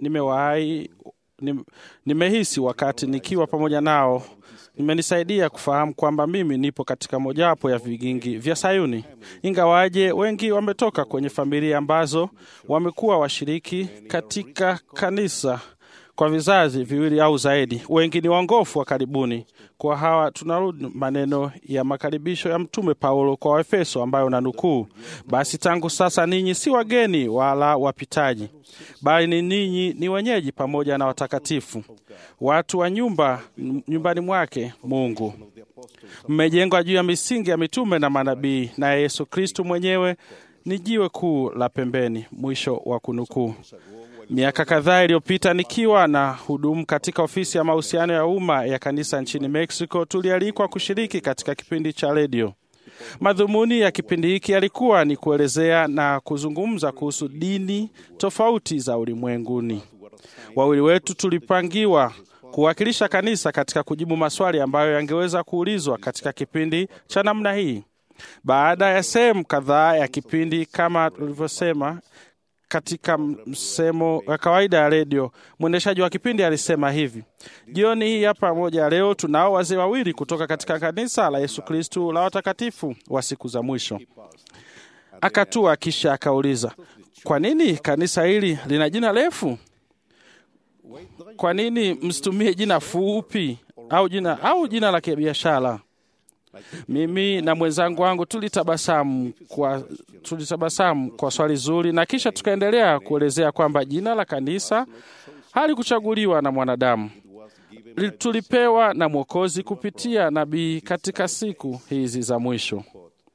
nimehisi wakati nikiwa pamoja nao imenisaidia kufahamu kwamba mimi nipo katika mojawapo ya vigingi vya Sayuni. Ingawaje wengi wametoka kwenye familia ambazo wamekuwa washiriki katika kanisa kwa vizazi viwili au zaidi, wengi ni waongofu wa karibuni. Kwa hawa tunarudi maneno ya makaribisho ya Mtume Paulo kwa Waefeso ambayo nanukuu: basi tangu sasa ninyi si wageni wala wapitaji, bali ni ninyi ni wenyeji pamoja na watakatifu, watu wa nyumbani mwake Mungu. Mmejengwa juu ya misingi ya mitume na manabii, na Yesu Kristo mwenyewe ni jiwe kuu la pembeni. Mwisho wa kunukuu. Miaka kadhaa iliyopita, nikiwa na hudumu katika ofisi ya mahusiano ya umma ya kanisa nchini Mexico, tulialikwa kushiriki katika kipindi cha redio. Madhumuni ya kipindi hiki yalikuwa ni kuelezea na kuzungumza kuhusu dini tofauti za ulimwenguni. Wawili wetu tulipangiwa kuwakilisha kanisa katika kujibu maswali ambayo yangeweza kuulizwa katika kipindi cha namna hii. Baada ya sehemu kadhaa ya kipindi, kama tulivyosema katika msemo wa kawaida ya redio, mwendeshaji wa kipindi alisema hivi: jioni hii hapa moja leo tunao wazee wawili kutoka katika kanisa la Yesu Kristo la watakatifu wa siku za mwisho. Akatua kisha akauliza, kwa nini kanisa hili lina jina refu? Kwa nini msitumie jina fupi au jina la kibiashara? Mimi na mwenzangu wangu tulitabasamu kwa swali zuri, na kisha tukaendelea kuelezea kwamba jina la kanisa halikuchaguliwa na mwanadamu, tulipewa na Mwokozi kupitia nabii katika siku hizi za mwisho.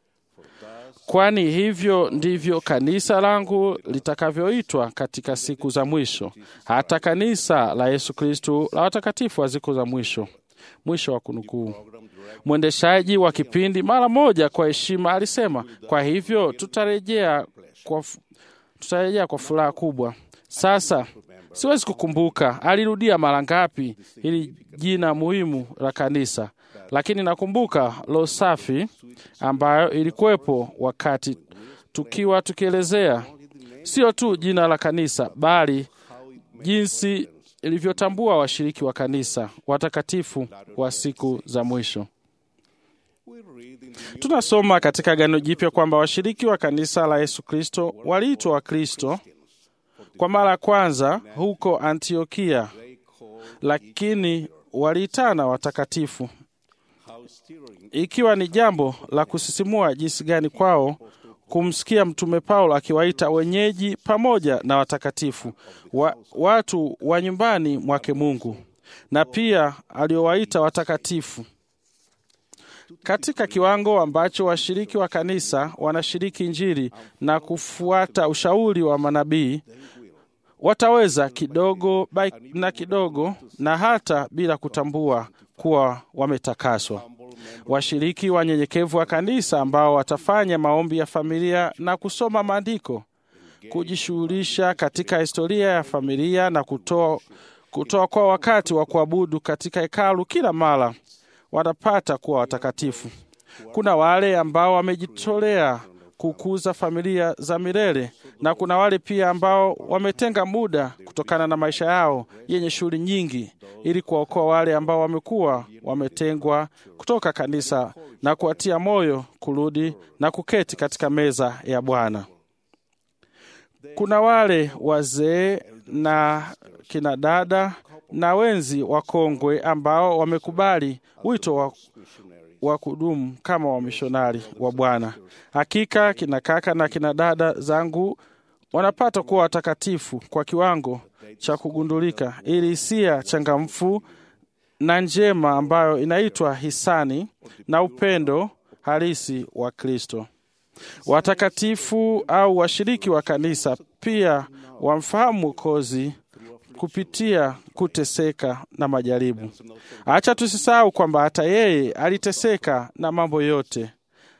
Kwani hivyo ndivyo kanisa langu litakavyoitwa katika siku za mwisho, hata kanisa la Yesu Kristo la watakatifu wa siku za mwisho. Mwisho wa kunukuu. Mwendeshaji wa kipindi mara moja kwa heshima alisema, kwa hivyo tutarejea kwa furaha kubwa. Sasa siwezi kukumbuka alirudia mara ngapi hili jina muhimu la kanisa, lakini nakumbuka roho safi ambayo ilikuwepo wakati tukielezea sio tu jina la kanisa, bali jinsi ilivyotambua washiriki wa kanisa watakatifu wa siku za mwisho. Tunasoma katika Agano Jipya kwamba washiriki wa kanisa la Yesu Kristo waliitwa Wakristo kwa mara ya kwanza huko Antiokia, lakini waliitana watakatifu, ikiwa ni jambo la kusisimua jinsi gani kwao kumsikia Mtume Paulo akiwaita wenyeji pamoja na watakatifu, watu wa nyumbani mwake Mungu, na pia aliowaita watakatifu katika kiwango ambacho washiriki wa kanisa wanashiriki Injili na kufuata ushauri wa manabii. Wataweza kidogo na hata bila kutambua kuwa wametakaswa. Washiriki wanyenyekevu wa kanisa ambao watafanya maombi ya familia na kusoma maandiko, kujishughulisha katika historia ya familia na kutoa kwa wakati wa kuabudu katika hekalu kila mara, watapata kuwa watakatifu. Kuna wale ambao wamejitolea kukuza familia za milele, na kuna wale pia ambao wametenga muda kutokana na maisha yao yenye shughuli nyingi ili kuwaokoa wale ambao wamekuwa wametengwa kutoka kanisa na kuwatia moyo kurudi na kuketi katika meza ya Bwana. Kuna wale wazee na kina dada na wenzi wakongwe ambao wamekubali wito wa kudumu kama wamishonari wa Bwana. Hakika kina kaka na kina dada zangu wanapata kuwa watakatifu kwa kiwango cha kugundulika, ili hisia changamfu na njema ambayo inaitwa hisani na upendo halisi wa Kristo. Watakatifu au washiriki wa kanisa pia wamfahamu Mwokozi kupitia kuteseka na majaribu. Acha tusisahau kwamba hata yeye aliteseka na mambo yote,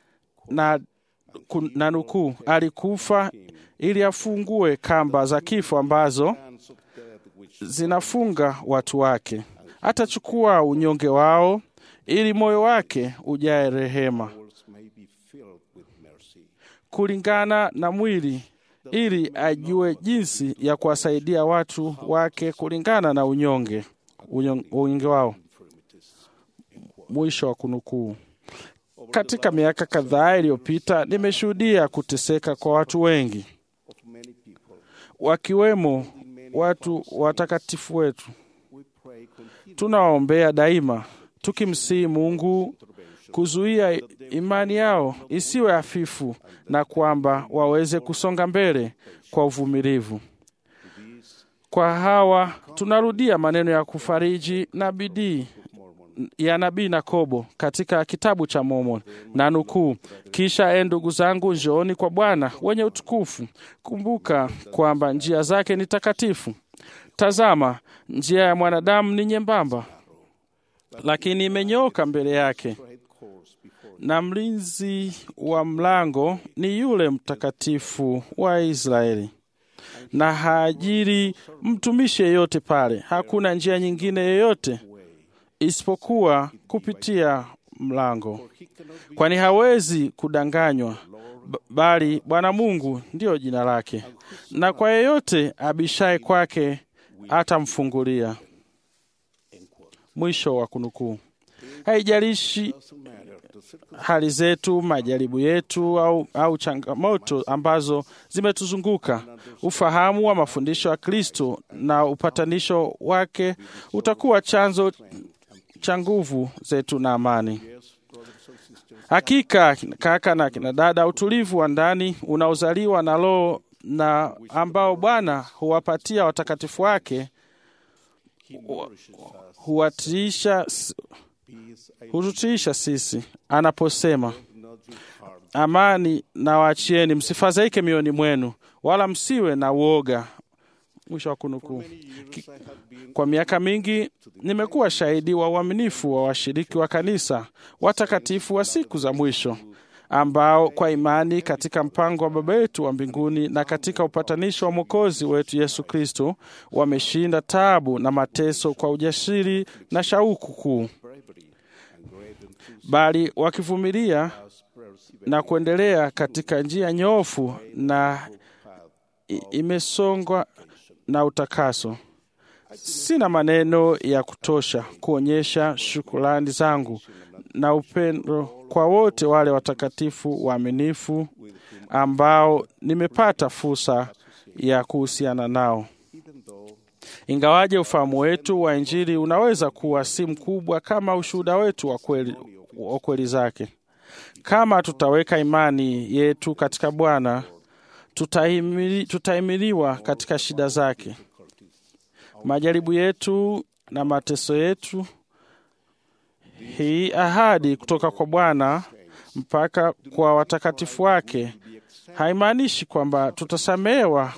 na nukuu, alikufa ili afungue kamba za kifo ambazo zinafunga watu wake. Atachukua unyonge wao ili moyo wake ujae rehema kulingana na mwili, ili ajue jinsi ya kuwasaidia watu wake kulingana na unyonge wao. Mwisho wa kunukuu. Katika miaka kadhaa iliyopita, nimeshuhudia kuteseka kwa watu wengi, wakiwemo watu watakatifu wetu. Tunawaombea daima, tukimsihi Mungu kuzuia imani yao isiwe hafifu na kwamba waweze kusonga mbele kwa uvumilivu. Kwa hawa tunarudia maneno ya kufariji na bidii ya nabii Yakobo katika kitabu cha Mormoni, na nukuu, kisha ndugu zangu, njooni kwa Bwana wenye utukufu. Kumbuka kwamba njia zake ni takatifu. Tazama, njia ya mwanadamu ni nyembamba, lakini imenyooka mbele yake, na mlinzi wa mlango ni yule mtakatifu wa Israeli, na haajiri mtumishi yeyote pale. Hakuna njia nyingine yoyote isipokuwa kupitia mlango, kwani hawezi kudanganywa, bali Bwana Mungu ndiyo jina lake, na kwa yeyote abishaye kwake atamfungulia. Mwisho wa kunukuu. Haijalishi hali zetu, majaribu yetu au changamoto ambazo zimetuzunguka, ufahamu wa mafundisho ya Kristo na upatanisho wake utakuwa chanzo cha nguvu zetu na amani. Hakika kaka na kina dada, utulivu wa ndani unaozaliwa na Roho na ambao Bwana huwapatia watakatifu wake hututiisha sisi anaposema, amani na waachieni, msifadhaike mioyoni mwenu, wala msiwe na uoga. Mwisho wa kunukuu. Kwa miaka mingi nimekuwa shahidi wa uaminifu wa washiriki wa kanisa watakatifu wa siku za mwisho, ambao kwa imani katika mpango wa Baba yetu wa mbinguni na katika upatanisho wa Mwokozi wetu Yesu Kristo wameshinda taabu na mateso kwa ujasiri na shauku kuu, bali wakivumilia na kuendelea katika njia nyofu na imesongwa na utakaso. Sina maneno ya kutosha kuonyesha shukrani zangu na upendo kwa wote wale watakatifu waaminifu ambao nimepata fursa ya kuhusiana nao. Ingawaje ufahamu wetu wa Injili unaweza kuwa si mkubwa kama ushuhuda wetu wa kweli zake, kama tutaweka imani yetu katika Bwana, tutahimiliwa katika shida zake, majaribu yetu na mateso yetu. Hii ahadi kutoka kwa Bwana mpaka kwa watakatifu wake haimaanishi kwamba tutasamehewa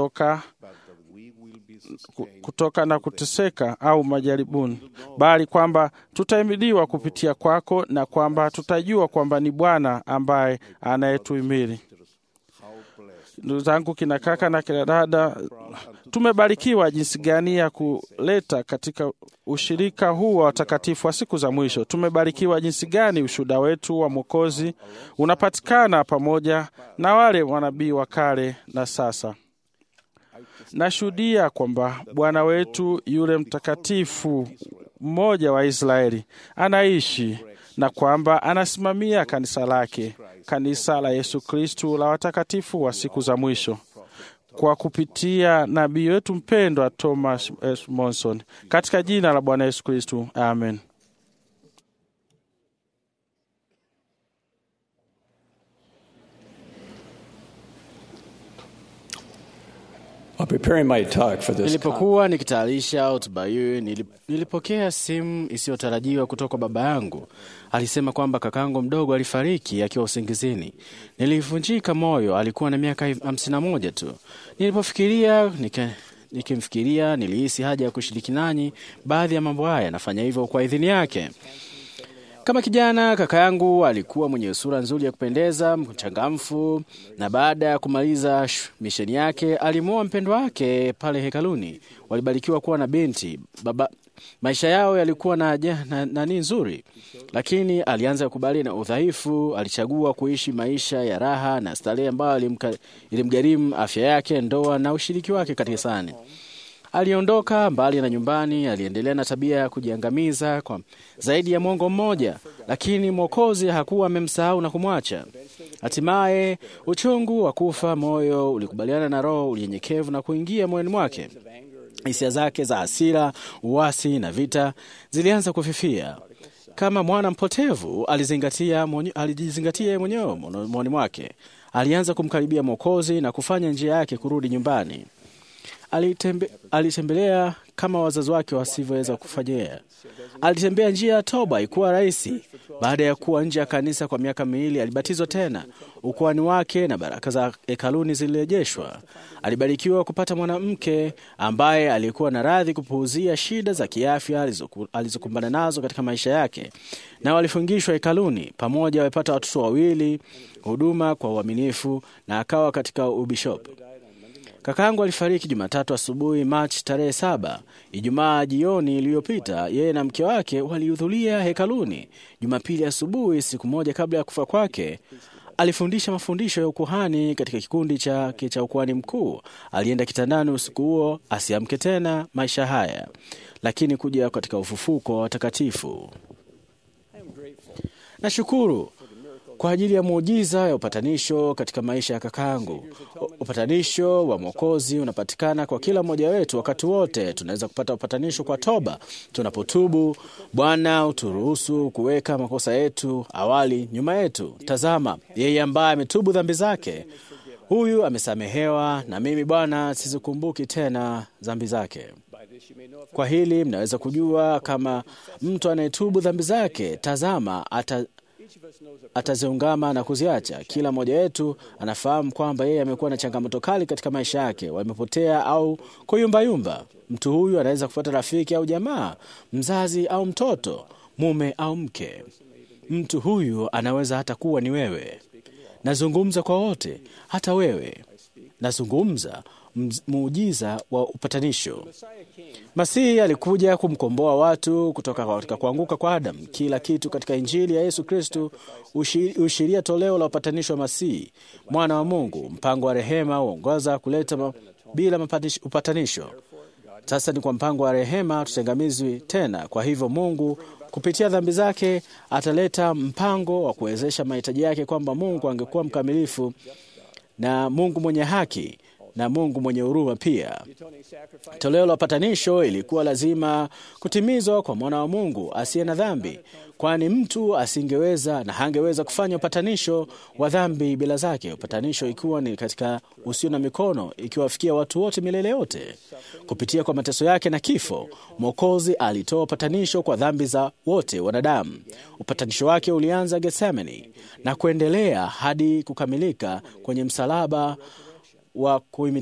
kutoka na kuteseka au majaribuni, bali kwamba tutahimiliwa kupitia kwako, na kwamba tutajua kwamba ni Bwana ambaye anayetuhimili. Ndugu zangu, kina kaka na kina dada, tumebarikiwa jinsi gani ya kuleta katika ushirika huu wa watakatifu wa siku za mwisho. Tumebarikiwa jinsi gani ushuhuda wetu wa Mwokozi unapatikana pamoja na wale manabii wa kale na sasa. Nashuhudia kwamba Bwana wetu yule mtakatifu mmoja wa Israeli anaishi, na kwamba anasimamia kanisa lake, kanisa la Yesu Kristu la watakatifu wa siku za mwisho, kwa kupitia nabii wetu mpendwa Thomas S. Monson. Katika jina la Bwana Yesu Kristu, amen. Nilipokuwa nikitayarisha hotuba hii, nilipokea simu isiyotarajiwa kutoka baba yangu. Alisema kwamba kakangu mdogo alifariki akiwa usingizini. Nilivunjika moyo, alikuwa na miaka 51 tu. Nikimfikiria nilihisi haja ya kushiriki nanyi baadhi ya mambo haya. Nafanya hivyo kwa idhini yake. Kama kijana, kaka yangu alikuwa mwenye sura nzuri ya kupendeza, mchangamfu, na baada ya kumaliza misheni yake alimwoa mpendwa wake pale hekaluni. Walibarikiwa kuwa na binti. Maisha yao yalikuwa na nzuri, lakini alianza kukubali na udhaifu. Alichagua kuishi maisha ya raha na starehe ambayo ilimgharimu afya yake, ndoa na ushiriki wake kanisani. Aliondoka mbali na nyumbani. Aliendelea na tabia ya kujiangamiza kwa zaidi ya mwongo mmoja, lakini Mwokozi hakuwa amemsahau na kumwacha. Hatimaye uchungu wa kufa moyo ulikubaliana na roho unyenyekevu na kuingia moyoni mwake. Hisia zake za hasira, uasi na vita zilianza kufifia. Kama mwana mpotevu alijizingatia mwenyewe moyoni mwake. Alianza kumkaribia Mwokozi na kufanya njia yake kurudi nyumbani. Alitembelea kama wazazi wake wasivyoweza kufanyia. Alitembea njia ya toba, ikuwa rahisi. Baada ya kuwa nje ya kanisa kwa miaka miwili, alibatizwa tena. Ukuhani wake na baraka za hekaluni zilirejeshwa. Alibarikiwa kupata mwanamke ambaye alikuwa na radhi kupuuzia shida za kiafya alizokumbana nazo katika maisha yake, na walifungishwa hekaluni pamoja. Walipata watoto wawili, huduma kwa uaminifu, na akawa katika ubishop. Kakangu alifariki Jumatatu asubuhi, Machi tarehe 7. Ijumaa jioni iliyopita, yeye na mke wake walihudhuria hekaluni. Jumapili asubuhi, siku moja kabla ya kufa kwake, alifundisha mafundisho ya ukuhani katika kikundi chake cha ukuhani mkuu. Alienda kitandani usiku huo asiamke tena maisha haya, lakini kuja katika ufufuko wa watakatifu. Nashukuru kwa ajili ya muujiza ya upatanisho katika maisha ya kakangu. Upatanisho wa Mwokozi unapatikana kwa kila mmoja wetu wakati wote. Tunaweza kupata upatanisho kwa toba tunapotubu. Bwana uturuhusu kuweka makosa yetu awali nyuma yetu. Tazama, yeye ambaye ametubu dhambi zake, huyu amesamehewa, na mimi Bwana sizikumbuki tena dhambi zake. Kwa hili mnaweza kujua kama mtu anayetubu dhambi zake, tazama, ataziungama na kuziacha. Kila mmoja wetu anafahamu kwamba yeye amekuwa na changamoto kali katika maisha yake, wamepotea au kuyumbayumba. Mtu huyu anaweza kufuata rafiki au jamaa, mzazi au mtoto, mume au mke. Mtu huyu anaweza hata kuwa ni wewe. Nazungumza kwa wote, hata wewe. Nazungumza muujiza wa upatanisho. Masihi alikuja kumkomboa watu kutoka katika kuanguka kwa Adamu. Kila kitu katika Injili ya Yesu Kristo ushiria toleo la upatanisho wa Masihi, mwana wa Mungu. Mpango wa rehema uongoza kuleta bila upatanisho. Sasa ni kwa mpango wa rehema tutengamizwi tena. Kwa hivyo Mungu kupitia dhambi zake ataleta mpango wa kuwezesha mahitaji yake, kwamba Mungu angekuwa mkamilifu na Mungu mwenye haki na Mungu mwenye huruma pia. Toleo la upatanisho ilikuwa lazima kutimizwa kwa mwana wa Mungu asiye na dhambi, kwani mtu asingeweza na hangeweza kufanya upatanisho wa dhambi bila zake. Upatanisho ikiwa ni katika usio na mikono, ikiwafikia watu wote milele yote. Kupitia kwa mateso yake na kifo, Mwokozi alitoa upatanisho kwa dhambi za wote wanadamu. Upatanisho wake ulianza Getsemani na kuendelea hadi kukamilika kwenye msalaba wa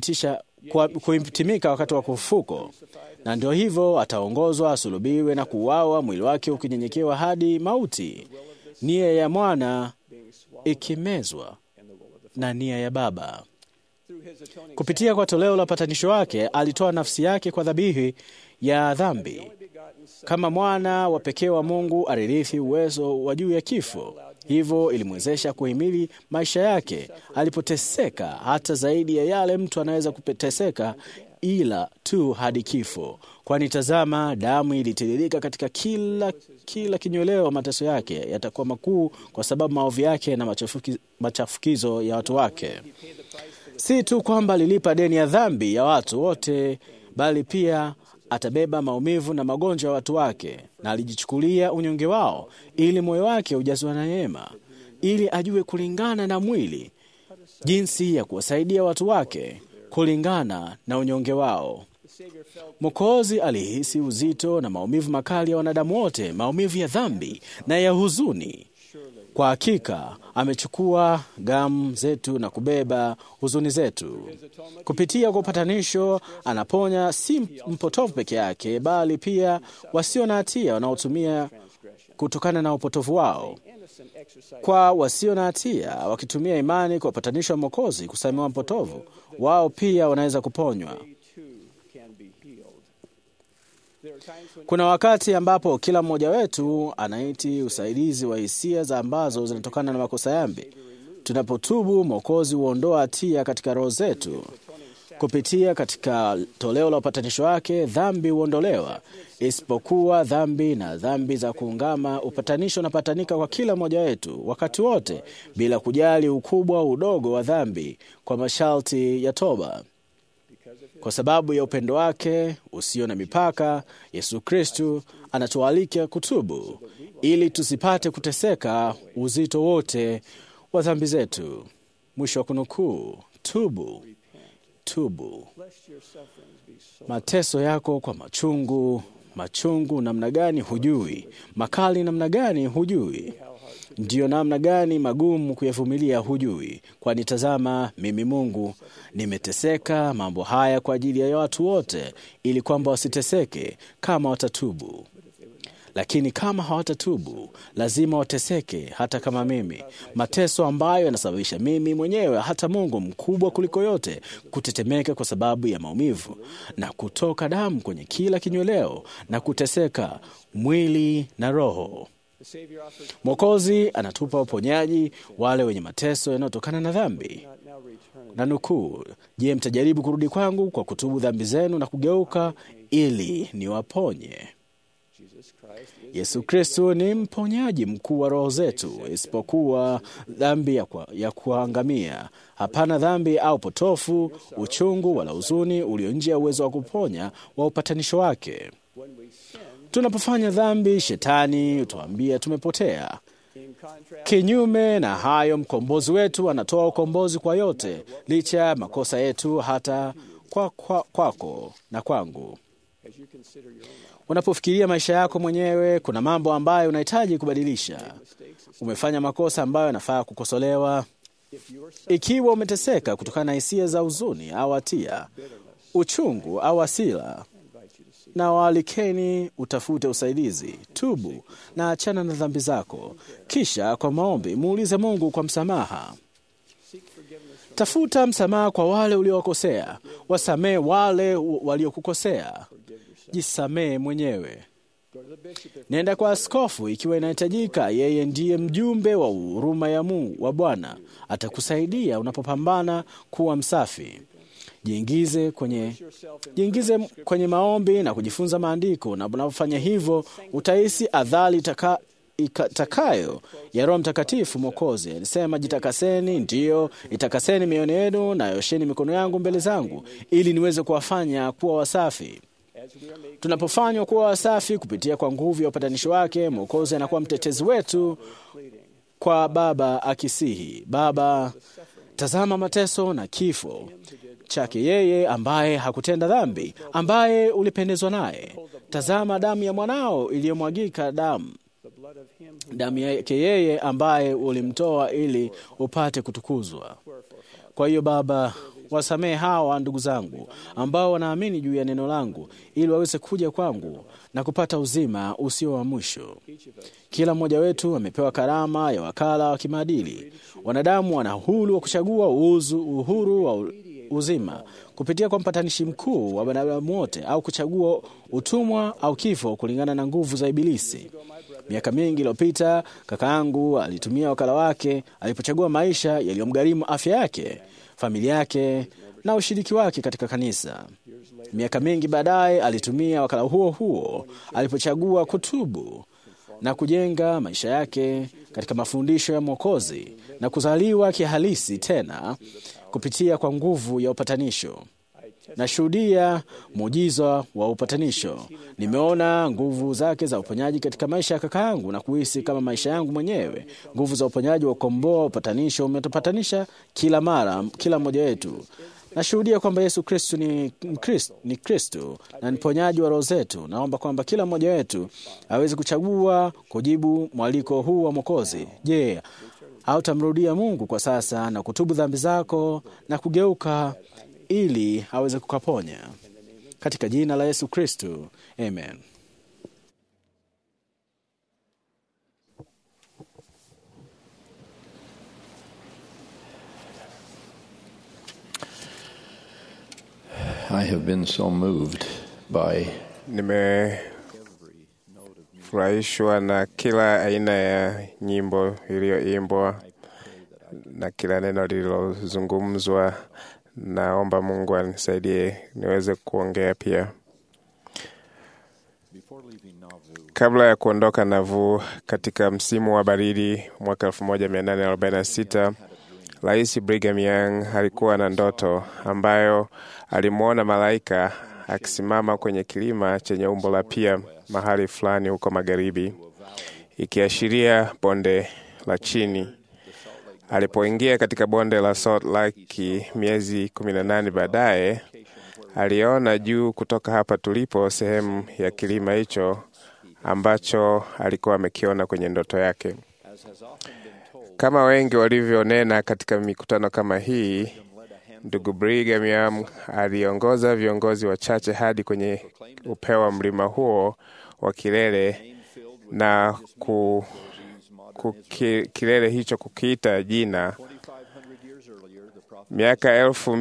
kuitimika wakati wa kufufuko. Na ndio hivyo ataongozwa asulubiwe na kuuawa, mwili wake ukinyenyekewa hadi mauti, nia ya mwana ikimezwa na nia ya Baba. Kupitia kwa toleo la upatanisho wake alitoa nafsi yake kwa dhabihu ya dhambi. Kama mwana wa pekee wa Mungu alirithi uwezo wa juu ya kifo. Hivyo ilimwezesha kuhimili maisha yake alipoteseka, hata zaidi ya yale mtu anaweza kuteseka, ila tu hadi kifo. kwani tazama, damu ilitiririka katika kila kinyweleo. Mateso yake yatakuwa makuu kwa sababu maovu yake na machafukizo ya watu wake. Si tu kwamba alilipa deni ya dhambi ya watu wote, bali pia atabeba maumivu na magonjwa ya watu wake, na alijichukulia unyonge wao ili moyo wake ujazwe na neema, ili ajue kulingana na mwili jinsi ya kuwasaidia watu wake kulingana na unyonge wao. Mwokozi alihisi uzito na maumivu makali ya wanadamu wote, maumivu ya dhambi na ya huzuni. Kwa hakika amechukua gamu zetu na kubeba huzuni zetu. Kupitia kwa upatanisho, anaponya si mpotovu peke yake, bali pia wasio na hatia wanaotumia kutokana na upotovu wao. Kwa wasio na hatia wakitumia imani kwa upatanisho wa Mwokozi kusamehewa mpotovu, wao pia wanaweza kuponywa. Kuna wakati ambapo kila mmoja wetu anahitaji usaidizi wa hisia za ambazo zinatokana na makosa yambi. Tunapotubu, Mwokozi huondoa hatia katika roho zetu. Kupitia katika toleo la upatanisho wake, dhambi huondolewa, isipokuwa dhambi na dhambi za kuungama. Upatanisho unapatanika kwa kila mmoja wetu wakati wote, bila kujali ukubwa au udogo wa dhambi, kwa masharti ya toba. Kwa sababu ya upendo wake usio na mipaka, Yesu Kristo anatualika kutubu ili tusipate kuteseka uzito wote wa dhambi zetu. Mwisho wa kunukuu. Tubu, tubu. Mateso yako kwa machungu namna gani hujui, makali namna gani hujui, ndiyo namna gani magumu kuyavumilia hujui. Kwani tazama, mimi Mungu nimeteseka mambo haya kwa ajili ya watu wote, ili kwamba wasiteseke kama watatubu. Lakini kama hawatatubu, lazima wateseke hata kama mimi. Mateso ambayo yanasababisha mimi mwenyewe, hata Mungu mkubwa kuliko yote, kutetemeka kwa sababu ya maumivu na kutoka damu kwenye kila kinyweleo na kuteseka mwili na roho. Mwokozi anatupa uponyaji wale wenye mateso yanayotokana na dhambi. Na nukuu, je, mtajaribu kurudi kwangu kwa kutubu dhambi zenu na kugeuka ili niwaponye? Yesu Kristo ni mponyaji mkuu wa roho zetu, isipokuwa dhambi ya kuangamia. Hapana dhambi au potofu, uchungu wala huzuni ulio nje ya uwezo wa kuponya wa upatanisho wake. Tunapofanya dhambi, Shetani hutuambia tumepotea. Kinyume na hayo, mkombozi wetu anatoa ukombozi kwa yote, licha ya makosa yetu, hata kwako na kwangu. Unapofikiria maisha yako mwenyewe, kuna mambo ambayo unahitaji kubadilisha. Umefanya makosa ambayo yanafaa kukosolewa. Ikiwa umeteseka kutokana na hisia za huzuni au hatia, uchungu au hasira, na waalikeni utafute usaidizi. Tubu na achana na dhambi zako. Kisha kwa maombi muulize Mungu kwa msamaha. Tafuta msamaha kwa wale uliowakosea. Wasamehe wale waliokukosea. Jisamehe mwenyewe. Nenda kwa askofu ikiwa inahitajika. Yeye ndiye mjumbe wa huruma ya Mungu wa Bwana. Atakusaidia unapopambana kuwa msafi. Jiingize kwenye maombi na kujifunza maandiko, na unapofanya hivyo utahisi adhari itakayo ya Roho Mtakatifu. Mwokozi alisema, jitakaseni, ndiyo, itakaseni mioyo yenu na yosheni mikono yangu mbele zangu, ili niweze kuwafanya kuwa wasafi. Tunapofanywa kuwa wasafi kupitia kwa nguvu ya upatanisho wake, Mwokozi anakuwa mtetezi wetu kwa Baba, akisihi, Baba, tazama mateso na kifo chake yeye ambaye hakutenda dhambi, ambaye ulipendezwa naye. Tazama damu ya mwanao iliyomwagika, damu yake yeye ambaye ulimtoa ili upate kutukuzwa. Kwa hiyo Baba, wasamehe hawa ndugu zangu ambao wanaamini juu ya neno langu, ili waweze kuja kwangu na kupata uzima usio wa mwisho. Kila mmoja wetu amepewa karama ya wakala wa kimaadili. Wanadamu wana uhuru wa kuchagua uhuru wa uzima kupitia kwa mpatanishi mkuu wa wanadamu wote, au kuchagua utumwa au kifo kulingana na nguvu za Ibilisi. Miaka mingi iliyopita, kaka yangu alitumia wakala wake alipochagua maisha yaliyomgharimu afya yake, familia yake na ushiriki wake katika kanisa. Miaka mingi baadaye alitumia wakala huo huo alipochagua kutubu na kujenga maisha yake katika mafundisho ya Mwokozi na kuzaliwa kihalisi tena kupitia kwa nguvu ya upatanisho. Nashuhudia muujiza wa upatanisho. Nimeona nguvu zake za uponyaji katika maisha ya kaka yangu na kuhisi kama maisha yangu mwenyewe. Nguvu za uponyaji wa ukomboa, upatanisho umetupatanisha kila mara, kila mmoja wetu. Nashuhudia kwamba Yesu Kristo ni Kristo na ni mponyaji wa roho zetu. Naomba kwamba kila mmoja wetu aweze kuchagua kujibu mwaliko huu wa Mwokozi. Je, hautamrudia Mungu kwa sasa na kutubu dhambi zako na kugeuka ili aweze kukaponya? Katika jina la Yesu Kristo, amen. I have been so moved by nimefurahishwa na kila aina ya nyimbo iliyoimbwa na kila neno lililozungumzwa. Naomba Mungu anisaidie niweze kuongea pia. Kabla ya kuondoka Nauvoo katika msimu wa baridi mwaka 1846, Rais Brigham Young alikuwa na ndoto ambayo alimuona malaika akisimama kwenye kilima chenye umbo la pia mahali fulani huko magharibi, ikiashiria bonde la chini. Alipoingia katika bonde la Salt Lake miezi 18 baadaye, aliona juu kutoka hapa tulipo sehemu ya kilima hicho ambacho alikuwa amekiona kwenye ndoto yake. Kama wengi walivyonena katika mikutano kama hii, ndugu Brigham Young aliongoza viongozi wachache hadi kwenye upeo wa mlima huo wa kilele na kilele hicho kukiita jina. Miaka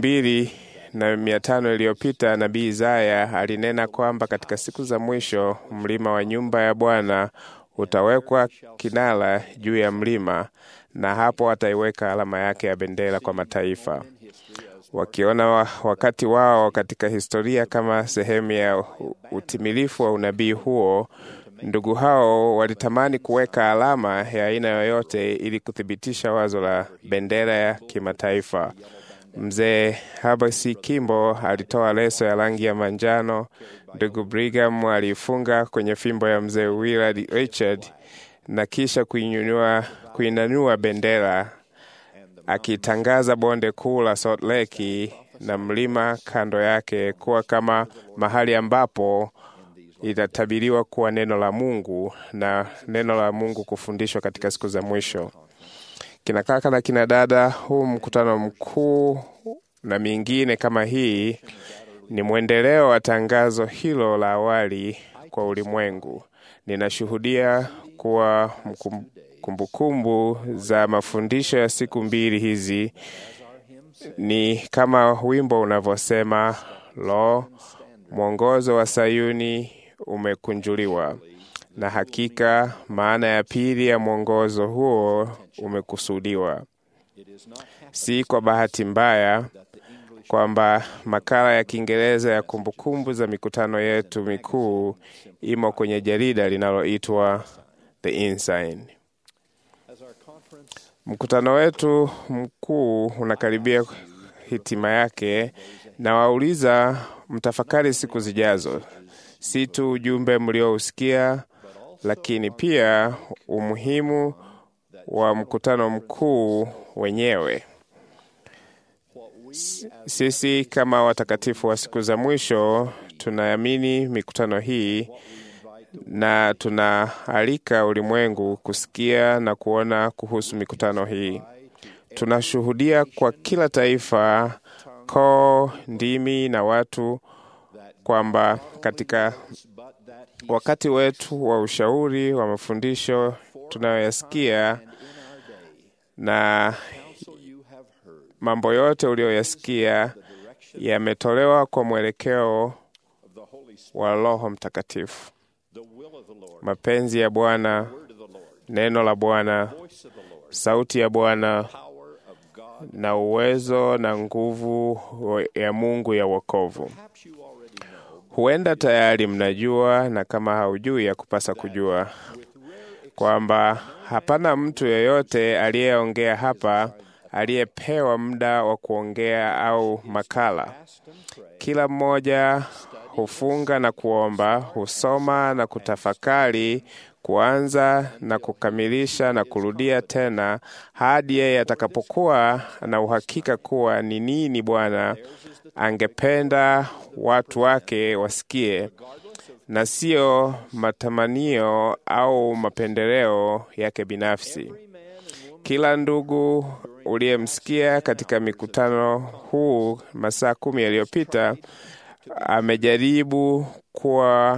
2500 iliyopita, Nabii Isaya alinena kwamba katika siku za mwisho mlima wa nyumba ya Bwana utawekwa kinara juu ya mlima, na hapo ataiweka alama yake ya bendera kwa mataifa. Wakiona wakati wao katika historia kama sehemu ya utimilifu wa unabii huo, ndugu hao walitamani kuweka alama ya aina yoyote ili kuthibitisha wazo la bendera ya kimataifa. Mzee Herbert Kimball alitoa leso ya rangi ya manjano. Ndugu Brigham alifunga kwenye fimbo ya mzee Willard Richard na kisha kuinanua bendera, akitangaza bonde kuu la Salt Lake na mlima kando yake kuwa kama mahali ambapo itatabiriwa kuwa neno la Mungu na neno la Mungu kufundishwa katika siku za mwisho. Kina kaka na kina dada, huu mkutano mkuu na mingine kama hii ni mwendeleo wa tangazo hilo la awali kwa ulimwengu. Ninashuhudia kuwa kumbukumbu za mafundisho ya siku mbili hizi ni kama wimbo unavyosema, lo, mwongozo wa Sayuni umekunjuliwa. Na hakika maana ya pili ya mwongozo huo umekusudiwa. Si kwa bahati mbaya kwamba makala ya Kiingereza ya kumbukumbu za mikutano yetu mikuu imo kwenye jarida linaloitwa The Ensign. Mkutano wetu mkuu unakaribia hitima yake, na wauliza mtafakari siku zijazo, si tu ujumbe mliousikia, lakini pia umuhimu wa mkutano mkuu wenyewe. Sisi kama watakatifu wa siku za mwisho tunaamini mikutano hii, na tunaalika ulimwengu kusikia na kuona kuhusu mikutano hii. Tunashuhudia kwa kila taifa, koo, ndimi na watu kwamba katika wakati wetu wa ushauri wa mafundisho tunayoyasikia na mambo yote uliyoyasikia yametolewa kwa mwelekeo wa Roho Mtakatifu. Mapenzi ya Bwana, neno la Bwana, sauti ya Bwana na uwezo na nguvu ya Mungu ya wokovu. Huenda tayari mnajua, na kama haujui ya kupasa kujua, kwamba hapana mtu yeyote aliyeongea hapa aliyepewa muda wa kuongea au makala. Kila mmoja hufunga na kuomba, husoma na kutafakari, kuanza na kukamilisha na kurudia tena hadi yeye atakapokuwa na uhakika kuwa ni nini Bwana angependa watu wake wasikie, na sio matamanio au mapendeleo yake binafsi. Kila ndugu uliyemsikia katika mikutano huu masaa 10 yaliyopita amejaribu kuwa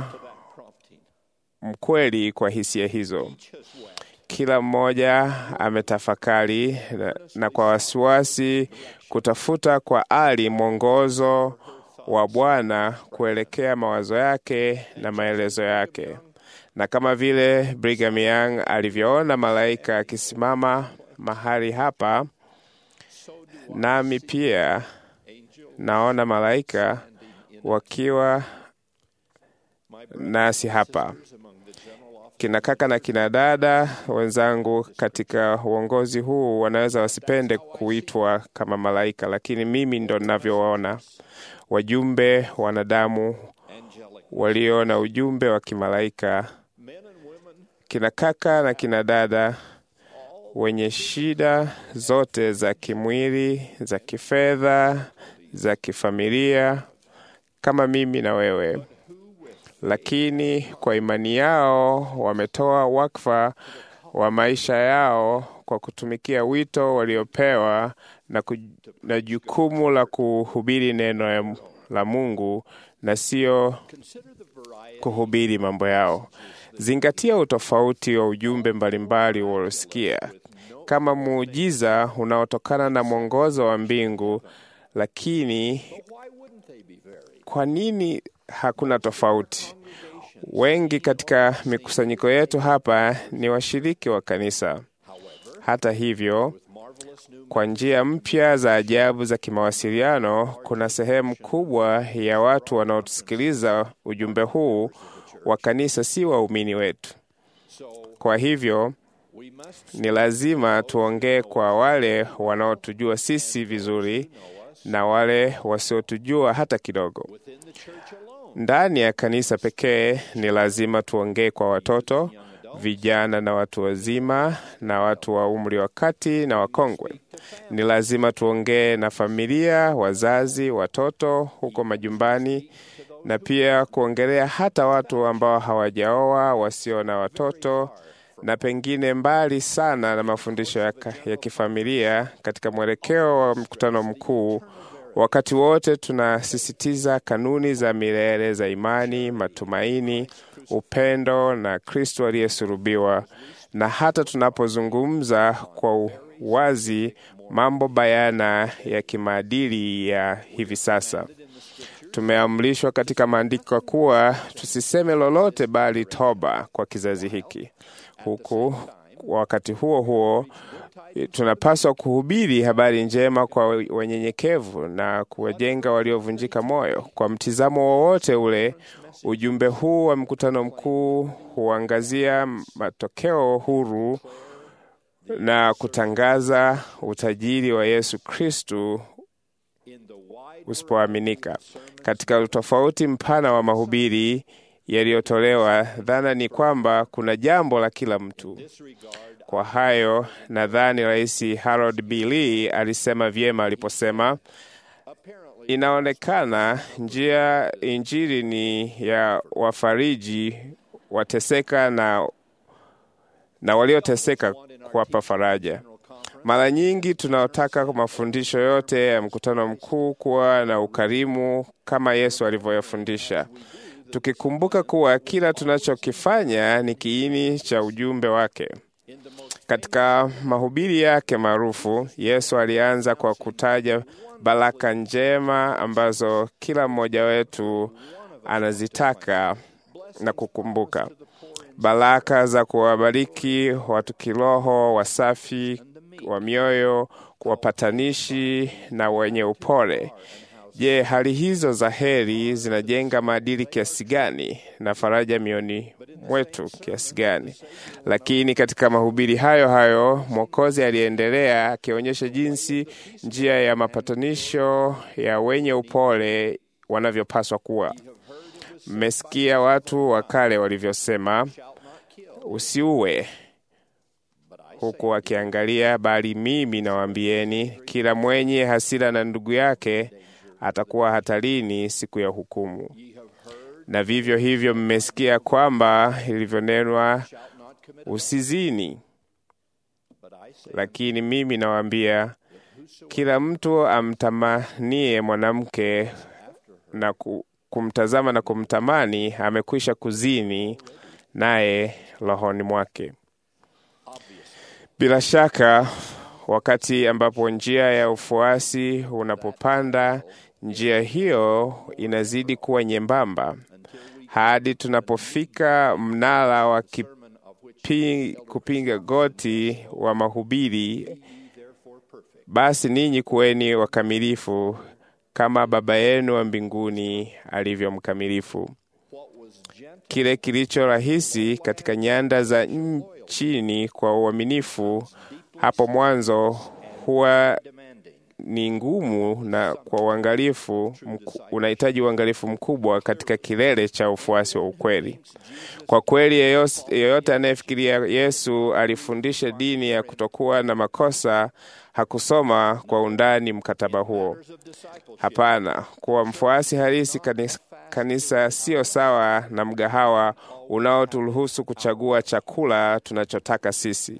mkweli kwa hisia hizo. Kila mmoja ametafakari na kwa wasiwasi kutafuta kwa ari mwongozo wa Bwana kuelekea mawazo yake na maelezo yake. Na kama vile Brigham Young alivyoona malaika akisimama mahali hapa, nami pia naona malaika wakiwa nasi hapa. Kina kaka na kina dada wenzangu katika uongozi huu wanaweza wasipende kuitwa kama malaika, lakini mimi ndo ninavyowaona, wajumbe wanadamu walio na ujumbe wa kimalaika. Kina kaka na kina dada wenye shida zote za kimwili, za kifedha, za kifamilia, kama mimi na wewe, lakini kwa imani yao wametoa wakfa wa maisha yao kwa kutumikia wito waliopewa na jukumu la kuhubiri neno la Mungu na sio kuhubiri mambo yao. Zingatia utofauti wa ujumbe mbalimbali uliosikia kama muujiza unaotokana na mwongozo wa mbingu, lakini kwa nini hakuna tofauti? Wengi katika mikusanyiko yetu hapa ni washiriki wa kanisa. Hata hivyo, kwa njia mpya za ajabu za kimawasiliano, kuna sehemu kubwa ya watu wanaotusikiliza ujumbe huu wa kanisa si waumini wetu. Kwa hivyo, ni lazima tuongee kwa wale wanaotujua sisi vizuri na wale wasiotujua hata kidogo. Ndani ya kanisa pekee ni lazima tuongee kwa watoto, vijana na watu wazima na watu wa umri wa kati na wakongwe. Ni lazima tuongee na familia, wazazi, watoto huko majumbani, na pia kuongelea hata watu ambao hawajaoa, wasio na watoto, na pengine mbali sana na mafundisho ya kifamilia. Katika mwelekeo wa mkutano mkuu, wakati wote tunasisitiza kanuni za milele za imani, matumaini, upendo na Kristo aliyesulubiwa, na hata tunapozungumza kwa wazi mambo bayana ya kimaadili ya hivi sasa. Tumeamrishwa katika maandiko kuwa tusiseme lolote bali toba kwa kizazi hiki. Huku wakati huo huo tunapaswa kuhubiri habari njema kwa wanyenyekevu na kuwajenga waliovunjika moyo. Kwa mtizamo wowote ule, ujumbe huu wa mkutano mkuu huangazia matokeo huru na kutangaza utajiri wa Yesu Kristu usipoaminika. Katika utofauti mpana wa mahubiri yaliyotolewa, dhana ni kwamba kuna jambo la kila mtu. Kwa hayo, nadhani Rais Harold B. Lee alisema vyema aliposema, inaonekana njia Injili ni ya wafariji wateseka na walioteseka kuwapa faraja. Mara nyingi tunaotaka mafundisho yote ya mkutano mkuu kuwa na ukarimu kama Yesu alivyofundisha, tukikumbuka kuwa kila tunachokifanya ni kiini cha ujumbe wake. Katika mahubiri yake maarufu, Yesu alianza kwa kutaja baraka njema ambazo kila mmoja wetu anazitaka na kukumbuka. Baraka za kuwabariki watu kiroho, wasafi wa mioyo, wapatanishi na wenye upole. Je, hali hizo za heri zinajenga maadili kiasi gani na faraja mioni mwetu kiasi gani? Lakini katika mahubiri hayo hayo Mwokozi aliendelea akionyesha jinsi njia ya mapatanisho ya wenye upole wanavyopaswa kuwa. Mmesikia watu wa kale walivyosema, usiue, huku akiangalia, bali mimi nawaambieni, kila mwenye hasira na ndugu yake atakuwa hatarini siku ya hukumu. Na vivyo hivyo mmesikia kwamba ilivyonenwa, usizini. Lakini mimi nawaambia, kila mtu amtamanie mwanamke na kumtazama na kumtamani amekwisha kuzini naye rohoni mwake. Bila shaka, wakati ambapo njia ya ufuasi unapopanda, njia hiyo inazidi kuwa nyembamba hadi tunapofika mnara wa kupinga goti wa mahubiri. Basi ninyi kuweni wakamilifu kama Baba yenu wa mbinguni alivyo mkamilifu. Kile kilicho rahisi katika nyanda za chini kwa uaminifu hapo mwanzo huwa ni ngumu, na kwa uangalifu unahitaji uangalifu mkubwa katika kilele cha ufuasi wa ukweli. Kwa kweli, yeyote anayefikiria Yesu alifundisha dini ya kutokuwa na makosa hakusoma kwa undani mkataba huo. Hapana, kuwa mfuasi halisi kanisa sio sawa na mgahawa unaoturuhusu kuchagua chakula tunachotaka sisi.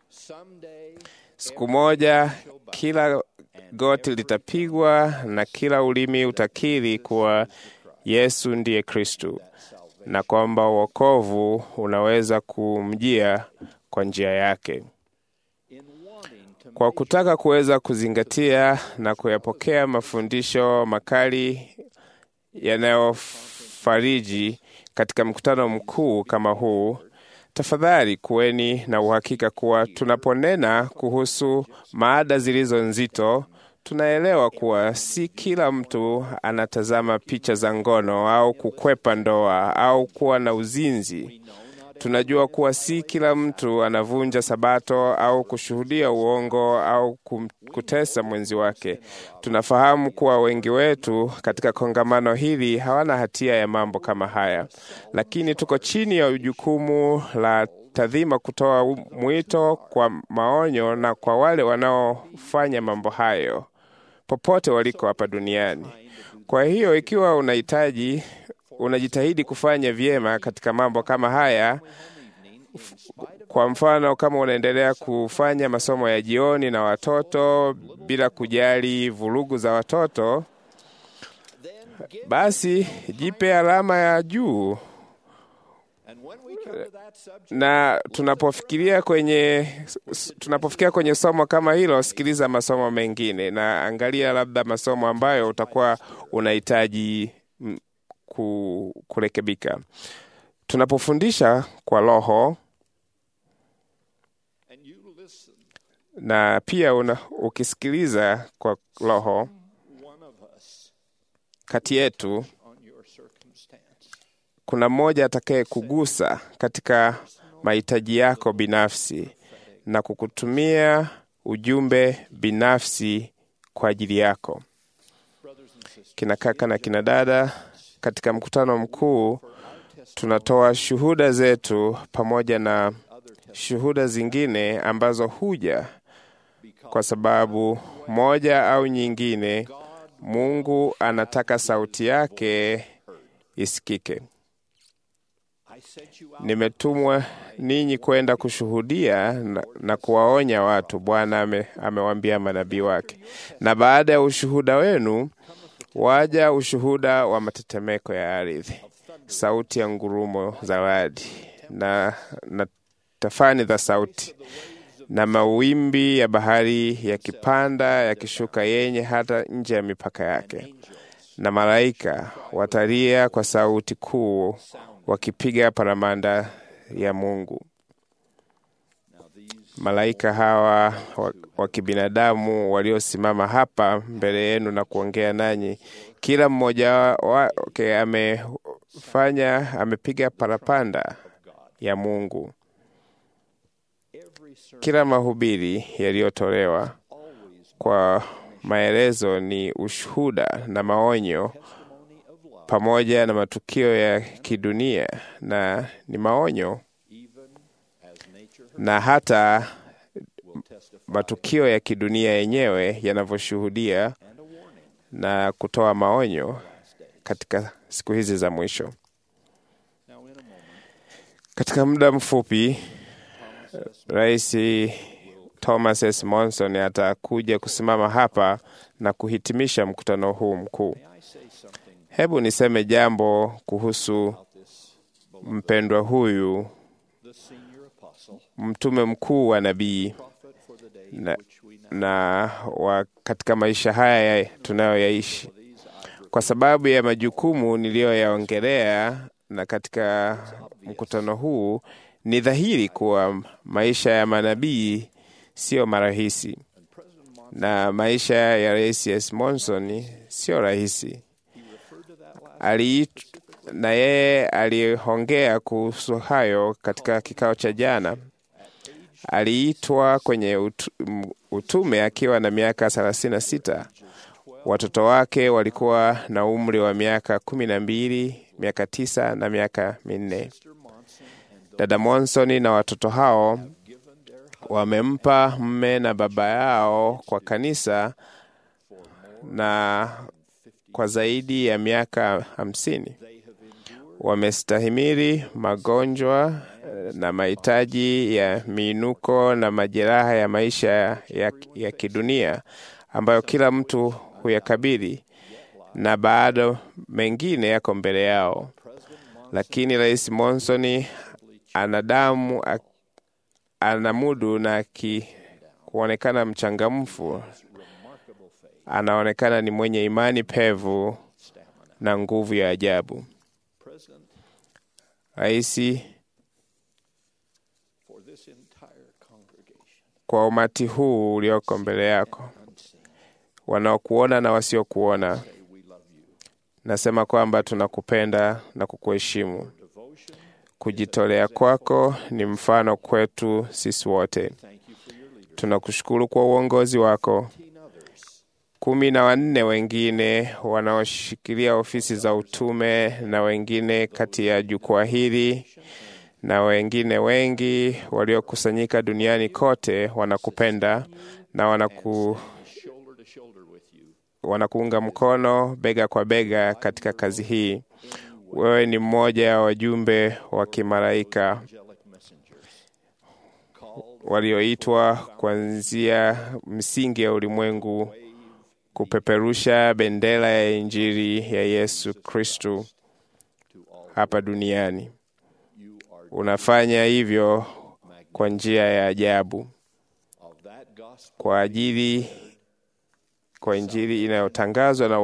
Siku moja kila goti litapigwa na kila ulimi utakiri kuwa Yesu ndiye Kristo, na kwamba wokovu unaweza kumjia kwa njia yake. Kwa kutaka kuweza kuzingatia na kuyapokea mafundisho makali yanayofariji katika mkutano mkuu kama huu, tafadhali kuweni na uhakika kuwa tunaponena kuhusu maada zilizo nzito, tunaelewa kuwa si kila mtu anatazama picha za ngono au kukwepa ndoa au kuwa na uzinzi. Tunajua kuwa si kila mtu anavunja Sabato au kushuhudia uongo au kutesa mwenzi wake. Tunafahamu kuwa wengi wetu katika kongamano hili hawana hatia ya mambo kama haya, lakini tuko chini ya jukumu la tadhima kutoa mwito kwa maonyo na kwa wale wanaofanya mambo hayo popote waliko hapa duniani. Kwa hiyo ikiwa unajitahidi kufanya vyema katika mambo kama haya, kwa mfano kama unaendelea kufanya masomo ya jioni na watoto bila kujali vurugu za watoto, basi jipe alama ya juu. Na tunapofikia kwenye somo kama hilo, sikiliza masomo mengine na angalia labda masomo ambayo utakuwa unahitaji kurekebika. Tunapofundisha kwa Roho na pia ukisikiliza kwa Roho, kati yetu kuna mmoja atakaye kugusa katika mahitaji yako binafsi na kukutumia ujumbe binafsi kwa ajili yako. Kina kaka na kina dada, katika mkutano mkuu tunatoa shuhuda zetu pamoja na shuhuda zingine ambazo huja kwa sababu moja au nyingine Mungu anataka sauti yake isikike. Nimetumwa ninyi kwenda kushuhudia na kuwaonya watu, Bwana amewaambia manabii wake. Na baada ya ushuhuda wenu waja ushuhuda wa matetemeko ya ardhi, sauti ya ngurumo za radi na tafani za sauti, na mawimbi ya bahari yakipanda yakishuka yenye hata nje ya mipaka yake. Na malaika watalia kwa sauti kuu wakipiga paramanda ya Mungu. malaika hawa wa kibinadamu waliosimama hapa mbele yenu na kuongea nanyi, kila mmoja wake amepiga parapanda ya Mungu. Kila mahubiri yaliyotolewa kwa maelezo ni ushuhuda na maonyo pamoja na matukio ya kidunia, na ni maonyo na hata matukio ya kidunia yenyewe yanavyoshuhudia na kutoa maonyo katika siku hizi za mwisho. Katika muda mfupi, Rais Thomas S. Monson atakuja kusimama hapa na kuhitimisha mkutano huu mkuu. Hebu niseme jambo kuhusu mpendwa huyu, mtume mkuu wa nabii na katika maisha haya tunayoyaishi. Kwa sababu ya majukumu niliyoyaongelea na katika mkutano huu, ni dhahiri kuwa maisha ya manabii sio marahisi, na maisha ya Rais S. Monson sio rahisi. Na yeye aliongea kuhusu hayo katika kikao cha jana. Aliitwa kwenye utume akiwa na miaka 36. Watoto wake walikuwa na umri wa miaka 12, miaka 9 na miaka 4. Dada Monson na watoto hao wamempa mme na baba yao kwa kanisa na kwa zaidi ya miaka 50. Wamestahimili magonjwa na mahitaji ya miinuko na majeraha ya maisha ya kidunia ambayo kila mtu huyakabili, na bado mengine yako mbele yao. Lakini Rais Monson anamudu na kuonekana mchangamfu. Anaonekana ni mwenye imani pevu na nguvu ya ajabu. Raisi, kwa umati huu ulioko mbele yako, wanaokuona na wasiokuona, nasema kwamba tunakupenda na kukuheshimu. Kujitolea kwako ni mfano kwetu sisi wote. Tunakushukuru kwa uongozi wako. 14 wengine wanaoshikilia ofisi za utume na wengine kati ya jukwaa hili na wengine wengi waliokusanyika duniani kote wanakupenda na wanakuunga mkono bega kwa bega katika kazi hii. Wewe ni mmoja wa wajumbe wa kimalaika walioitwa kuanzia msingi ya ulimwengu kupeperusha bendera ya Injili ya Yesu Kristo hapa duniani. Unafanya hivyo kwa njia ya ajabu, kwa Injili inayotangazwa na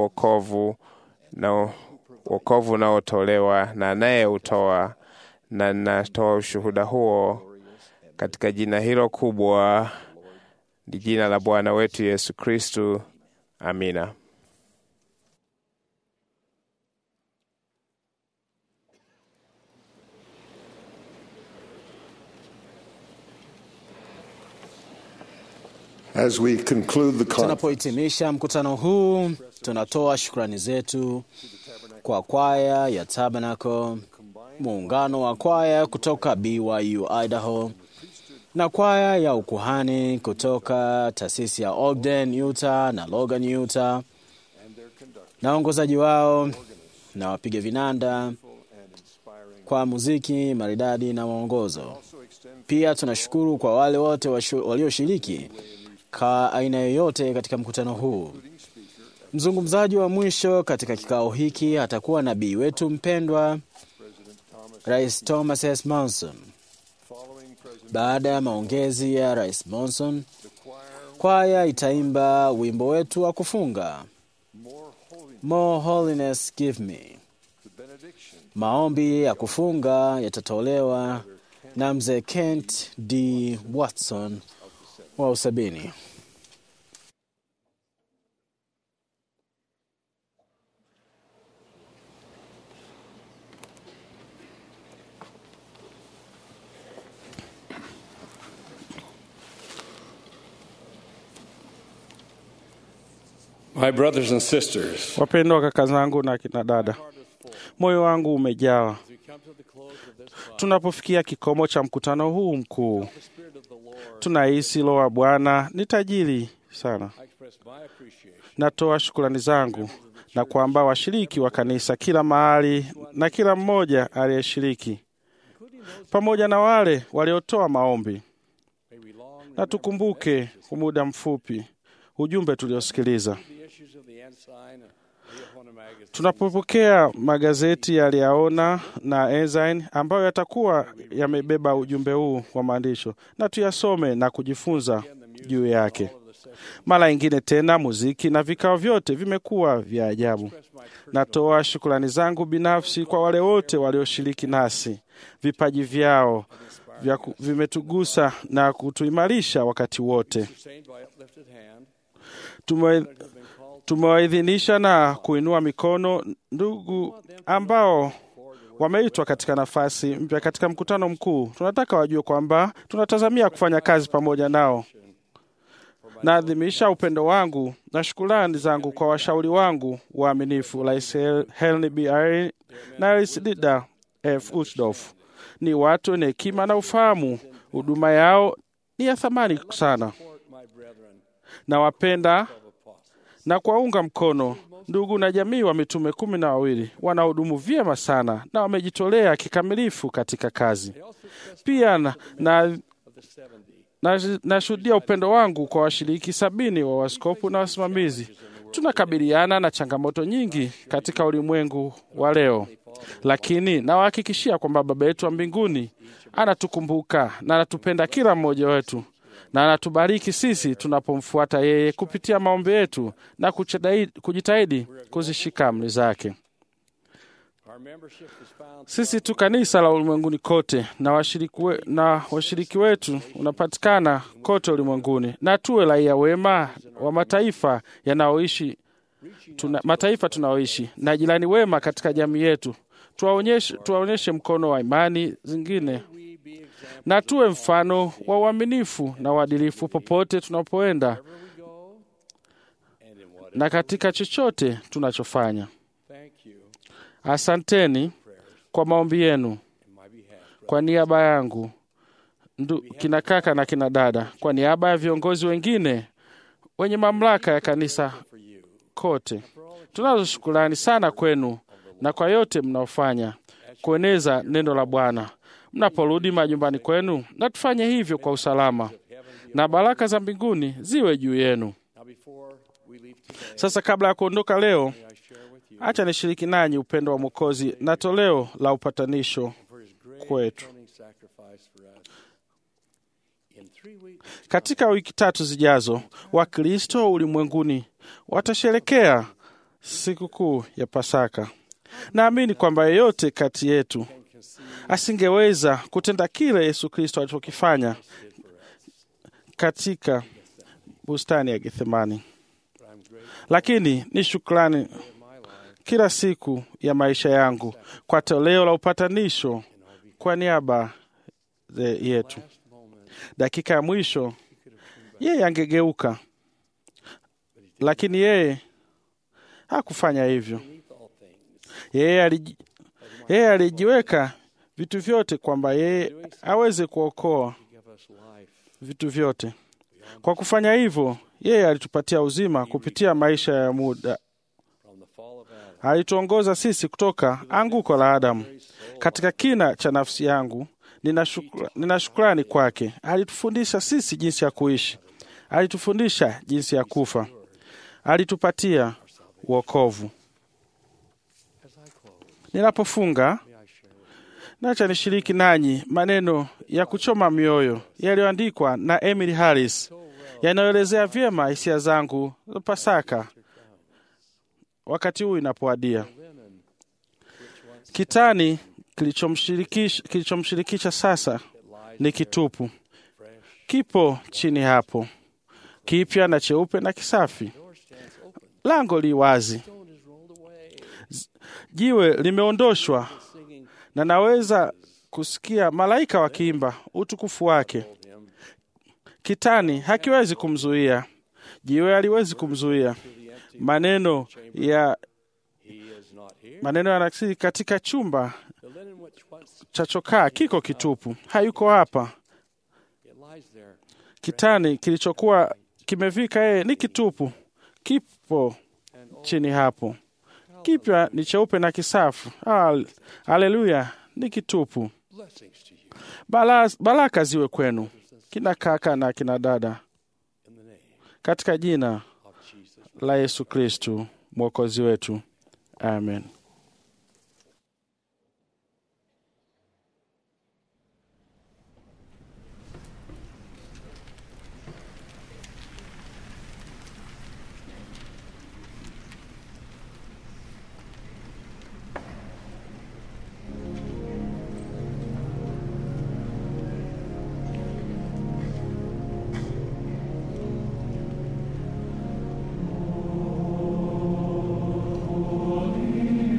wokovu unaotolewa na anayeutoa, na natoa ushuhuda huo katika jina hilo kubwa, ni jina la Bwana wetu Yesu Kristo. Amina. As we conclude the tunapohitimisha mkutano huu, tunatoa shukrani zetu kwa kwaya ya Tabernacle, muungano wa kwaya kutoka BYU Idaho, na kwaya ya ukuhani kutoka taasisi ya Ogden, Utah na Logan, Utah, na waongozaji wao na wapiga vinanda kwa muziki maridadi na mwongozo. Pia tunashukuru kwa wale wote walioshiriki kwa aina yoyote katika mkutano huu. Mzungumzaji wa mwisho katika kikao hiki atakuwa nabii wetu mpendwa, Rais Thomas S. Monson. Baada ya maongezi ya Rais Monson, kwaya itaimba wimbo wetu wa kufunga, More Holiness Give Me. Maombi ya kufunga yatatolewa na mzee Kent D. Watson wa Usabini. My brothers and sisters, Wapendwa kaka zangu na kina dada, moyo wangu umejawa tunapofikia kikomo cha mkutano huu mkuu. Tunahisi Roho wa Bwana ni tajiri sana. Natoa shukrani zangu na kwamba washiriki wa kanisa kila mahali na kila mmoja aliyeshiriki, pamoja na wale waliotoa maombi. Na tukumbuke kwa muda mfupi ujumbe tuliosikiliza. Tunapopokea magazeti ya Liaona na Ensign ambayo yatakuwa yamebeba ujumbe huu wa maandisho, na tuyasome na kujifunza juu yake. Mara nyingine tena muziki na vikao vyote vimekuwa vya ajabu. Natoa shukrani zangu binafsi kwa wale wote walioshiriki nasi. Vipaji vyao vimetugusa na kutuimarisha wakati wote. Tumewaidhinisha na kuinua mikono ndugu ambao wameitwa katika nafasi mpya katika mkutano mkuu. Tunataka wajue kwamba tunatazamia kufanya kazi pamoja nao. Naadhimisha upendo wangu na shukrani zangu kwa washauri wangu waaminifu, Rais Henry B. Eyre na Rais Dieter F. Uchtdorf. Ni watu wenye hekima na ufahamu. Huduma yao ni ya thamani sana. Nawapenda na kuwaunga mkono ndugu na jamii wa mitume 12. Wanahudumu vyema sana na wamejitolea kikamilifu katika kazi. Pia nashuhudia upendo wangu kwa washiriki 70 wa waskofu na wasimamizi. Tunakabiliana na changamoto nyingi katika ulimwengu wa leo, lakini nawahakikishia kwamba Baba yetu wa mbinguni anatukumbuka na anatupenda kila mmoja wetu, na anatubariki sisi tunapomfuata yeye kupitia maombi yetu na kujitahidi kuzishika amri zake. Sisi tu kanisa la ulimwenguni kote, na washiriki wetu unapatikana kote ulimwenguni, na tuwe raia wema wa mataifa tunaoishi na jirani wema katika jamii yetu. Tuwaonyeshe mkono wa imani zingine, na tuwe mfano wa uaminifu na uadilifu popote tunapoenda na katika chochote tunachofanya. Asanteni kwa maombi yenu kwa niaba yangu, kina kaka na kina dada, kwa niaba ya viongozi wengine wenye mamlaka ya kanisa kote. Tunazo shukrani sana kwenu na kwa yote mnaofanya kueneza neno la Bwana. Mnaporudi majumbani kwenu, na tufanye hivyo kwa usalama, na baraka za mbinguni ziwe juu yenu. Sasa kabla ya kuondoka leo, acha nishiriki nanyi upendo wa Mwokozi na toleo la upatanisho kwetu. Katika wiki 3 zijazo, Wakristo ulimwenguni watasherekea sikukuu ya Pasaka. Naamini kwamba yeyote kati yetu asingeweza kutenda kile Yesu Kristo alichokifanya katika bustani ya Gethsemani. Lakini ni shukrani kila siku ya maisha yangu kwa toleo la upatanisho kwa niaba yetu. Dakika ya mwisho yeye angegeuka, lakini yeye hakufanya hivyo. Yeye alijiweka vitu vyote kwamba yeye aweze kuokoa vitu vyote. Kwa kufanya hivyo, yeye alitupatia uzima kupitia maisha ya muda. Alituongoza sisi kutoka anguko la Adamu. Katika kina cha nafsi yangu, nina shukrani kwake. Alitufundisha sisi jinsi ya kuishi. Alitufundisha jinsi ya kufa. Alitupatia wokovu. Ninapofunga, nacha nishiriki nanyi maneno ya kuchoma mioyo yaliyoandikwa na Emily Harris, yanayoelezea vyema hisia zangu za Pasaka wakati huu inapoadia. Kitani kilichomshirikisha sasa ni kitupu, kipo chini hapo, kipya na cheupe na kisafi. Lango li wazi, jiwe limeondoshwa, na naweza kusikia malaika wakiimba utukufu wake. Kitani hakiwezi kumzuia, jiwe haliwezi kumzuia. Maneno yanasiri katika chumba cha chokaa kiko kitupu, hayuko hapa. Kitani kilichokuwa kimevika yeye ni kitupu, kipo chini hapo, kipya ni cheupe na kisafu. Haleluya, ni kitupu. Baraka ziwe kwenu kina kaka na kina dada, katika jina la Yesu Kristu mwokozi wetu, amen. Holy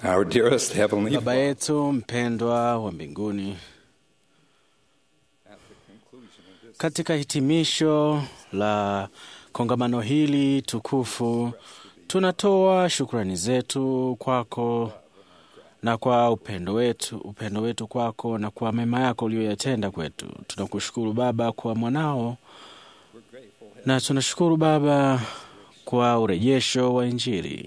Our dearest Heavenly Baba yetu mpendwa wa mbinguni, katika hitimisho la kongamano hili tukufu, tunatoa shukrani zetu kwako na kwa upendo wetu kwako na kwa mema yako uliyoyatenda kwetu. Tunakushukuru Baba kwa mwanao, na tunashukuru Baba kwa urejesho wa Injili.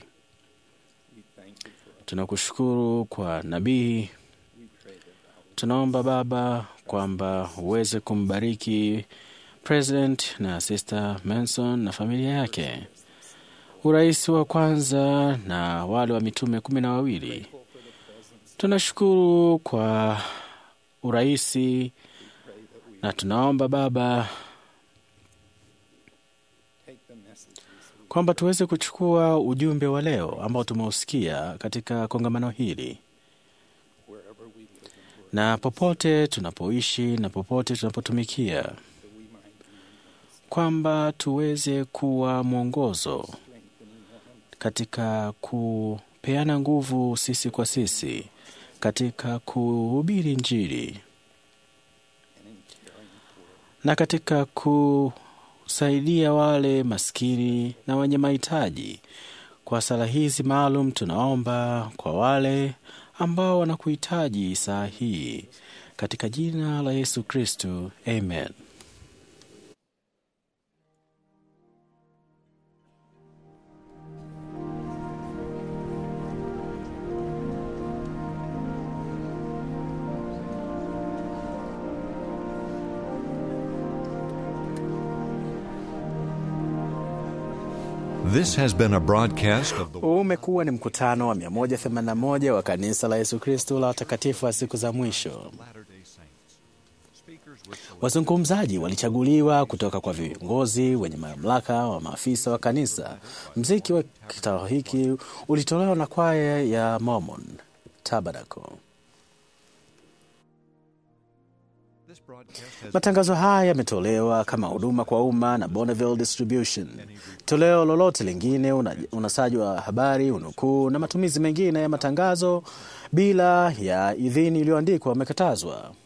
Tunakushukuru kwa nabii. Tunaomba Baba kwamba uweze kumbariki President na Sister Manson na familia yake, urais wa kwanza na wale wa mitume 12. Tunashukuru kwa uraisi, na tunaomba Baba kwamba tuweze kuchukua ujumbe wa leo ambao tumeusikia katika kongamano hili, na popote tunapoishi na popote tunapotumikia, kwamba tuweze kuwa mwongozo katika kupeana nguvu sisi kwa sisi, katika kuhubiri Injili na katika kusaidia wale maskini na wenye mahitaji. Kwa sala hizi maalum tunaomba kwa wale ambao wanakuhitaji saa hii, katika jina la Yesu Kristo, amen. This has been a broadcast of the... Umekuwa ni mkutano wa 181 wa kanisa la Yesu Kristo la watakatifu wa siku za mwisho. Wazungumzaji walichaguliwa kutoka kwa viongozi wenye mamlaka wa maafisa wa kanisa. Mziki wa kikao hiki ulitolewa na kwaya ya Mormon Tabernacle. Matangazo haya yametolewa kama huduma kwa umma na Bonneville Distribution. Toleo lolote lingine, unasaji wa habari, unukuu na matumizi mengine ya matangazo bila ya idhini iliyoandikwa umekatazwa.